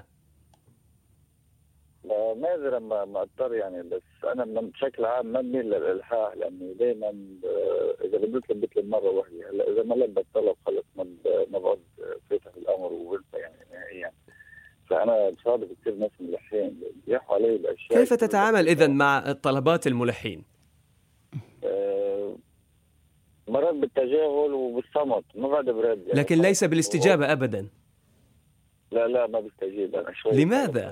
نادرا ما ما اضطر يعني، بس انا بشكل عام ما بميل للالحاح، لانه دائما اذا بدي اطلب بطلب مره واحده. هلا اذا ما لبى الطلب خلص ما ما بقعد فاتح الامر وبنسى يعني نهائيا. فانا بصادف كثير ناس ملحين بيحوا علي الاشياء. كيف تتعامل اذا مع طلبات الملحين؟ آه مرات بالتجاهل وبالصمت، ما بعد برد يعني. لكن ليس بالاستجابه ابدا. لا لا ما بستجيب انا شوي. لماذا؟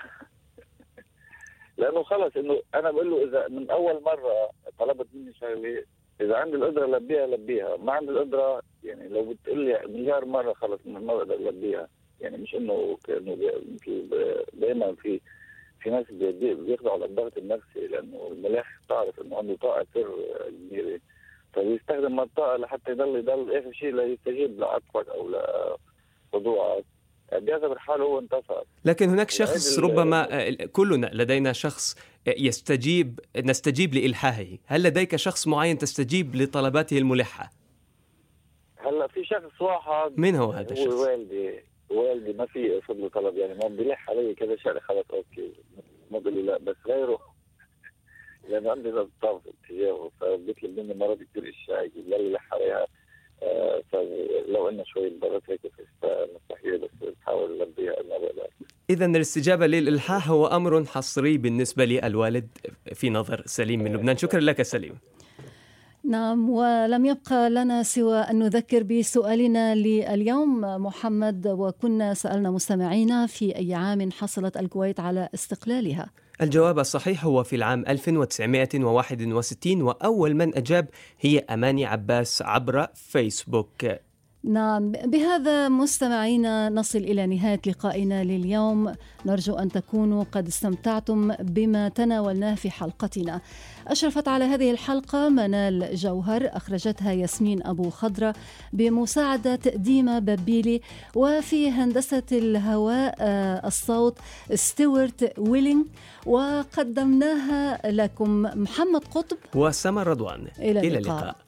لانه خلص انه انا بقول له اذا من اول مره طلبت مني شغله، اذا عندي القدره لبيها لبيها، ما عندي القدره يعني لو بتقول لي مليار مره خلص ما بقدر لبيها. يعني مش انه كانه دائما في في ناس بيخضعوا على الضغط النفسي، لانه الملاح تعرف انه عنده طاقه سر كبيره، فبيستخدم الطاقه لحتى يضل يضل اخر شيء ليستجيب لعطفك او لخضوعك، بيعتبر حاله هو انتصر. لكن هناك شخص ربما كلنا لدينا شخص يستجيب نستجيب لإلحاحه. هل لديك شخص معين تستجيب لطلباته الملحة؟ هلا في شخص واحد. من هو هذا الشخص؟ هو والدي. والدي ما في فضل طلب، يعني ما بيلح علي كذا شغله خلص اوكي ما بقول لي لا، بس غيره لانه عندي ضغط اتجاهه، فبيطلب مني مرات كثير اشياء يضل يلح عليها فلو أن شوي ضغط هيك مستحيل بس تحاول نلبيها إنه بقدر. إذا الاستجابة للإلحاح هو أمر حصري بالنسبة للوالد في نظر سليم من لبنان. شكرا لك سليم. نعم، ولم يبقى لنا سوى أن نذكر بسؤالنا لليوم محمد، وكنا سألنا مستمعينا في أي عام حصلت الكويت على استقلالها. الجواب الصحيح هو في العام ألف وتسعمائة وواحد وستين، وأول من أجاب هي أماني عباس عبر فيسبوك. نعم، بهذا مستمعينا نصل إلى نهاية لقائنا لليوم. نرجو أن تكونوا قد استمتعتم بما تناولناه في حلقتنا. أشرفت على هذه الحلقة منال جوهر، أخرجتها ياسمين أبو خضرة بمساعدة ديما بابيلي، وفي هندسة الهواء الصوت ستيوارت ويلينغ، وقدمناها لكم محمد قطب وسمر رضوان. إلى اللقاء.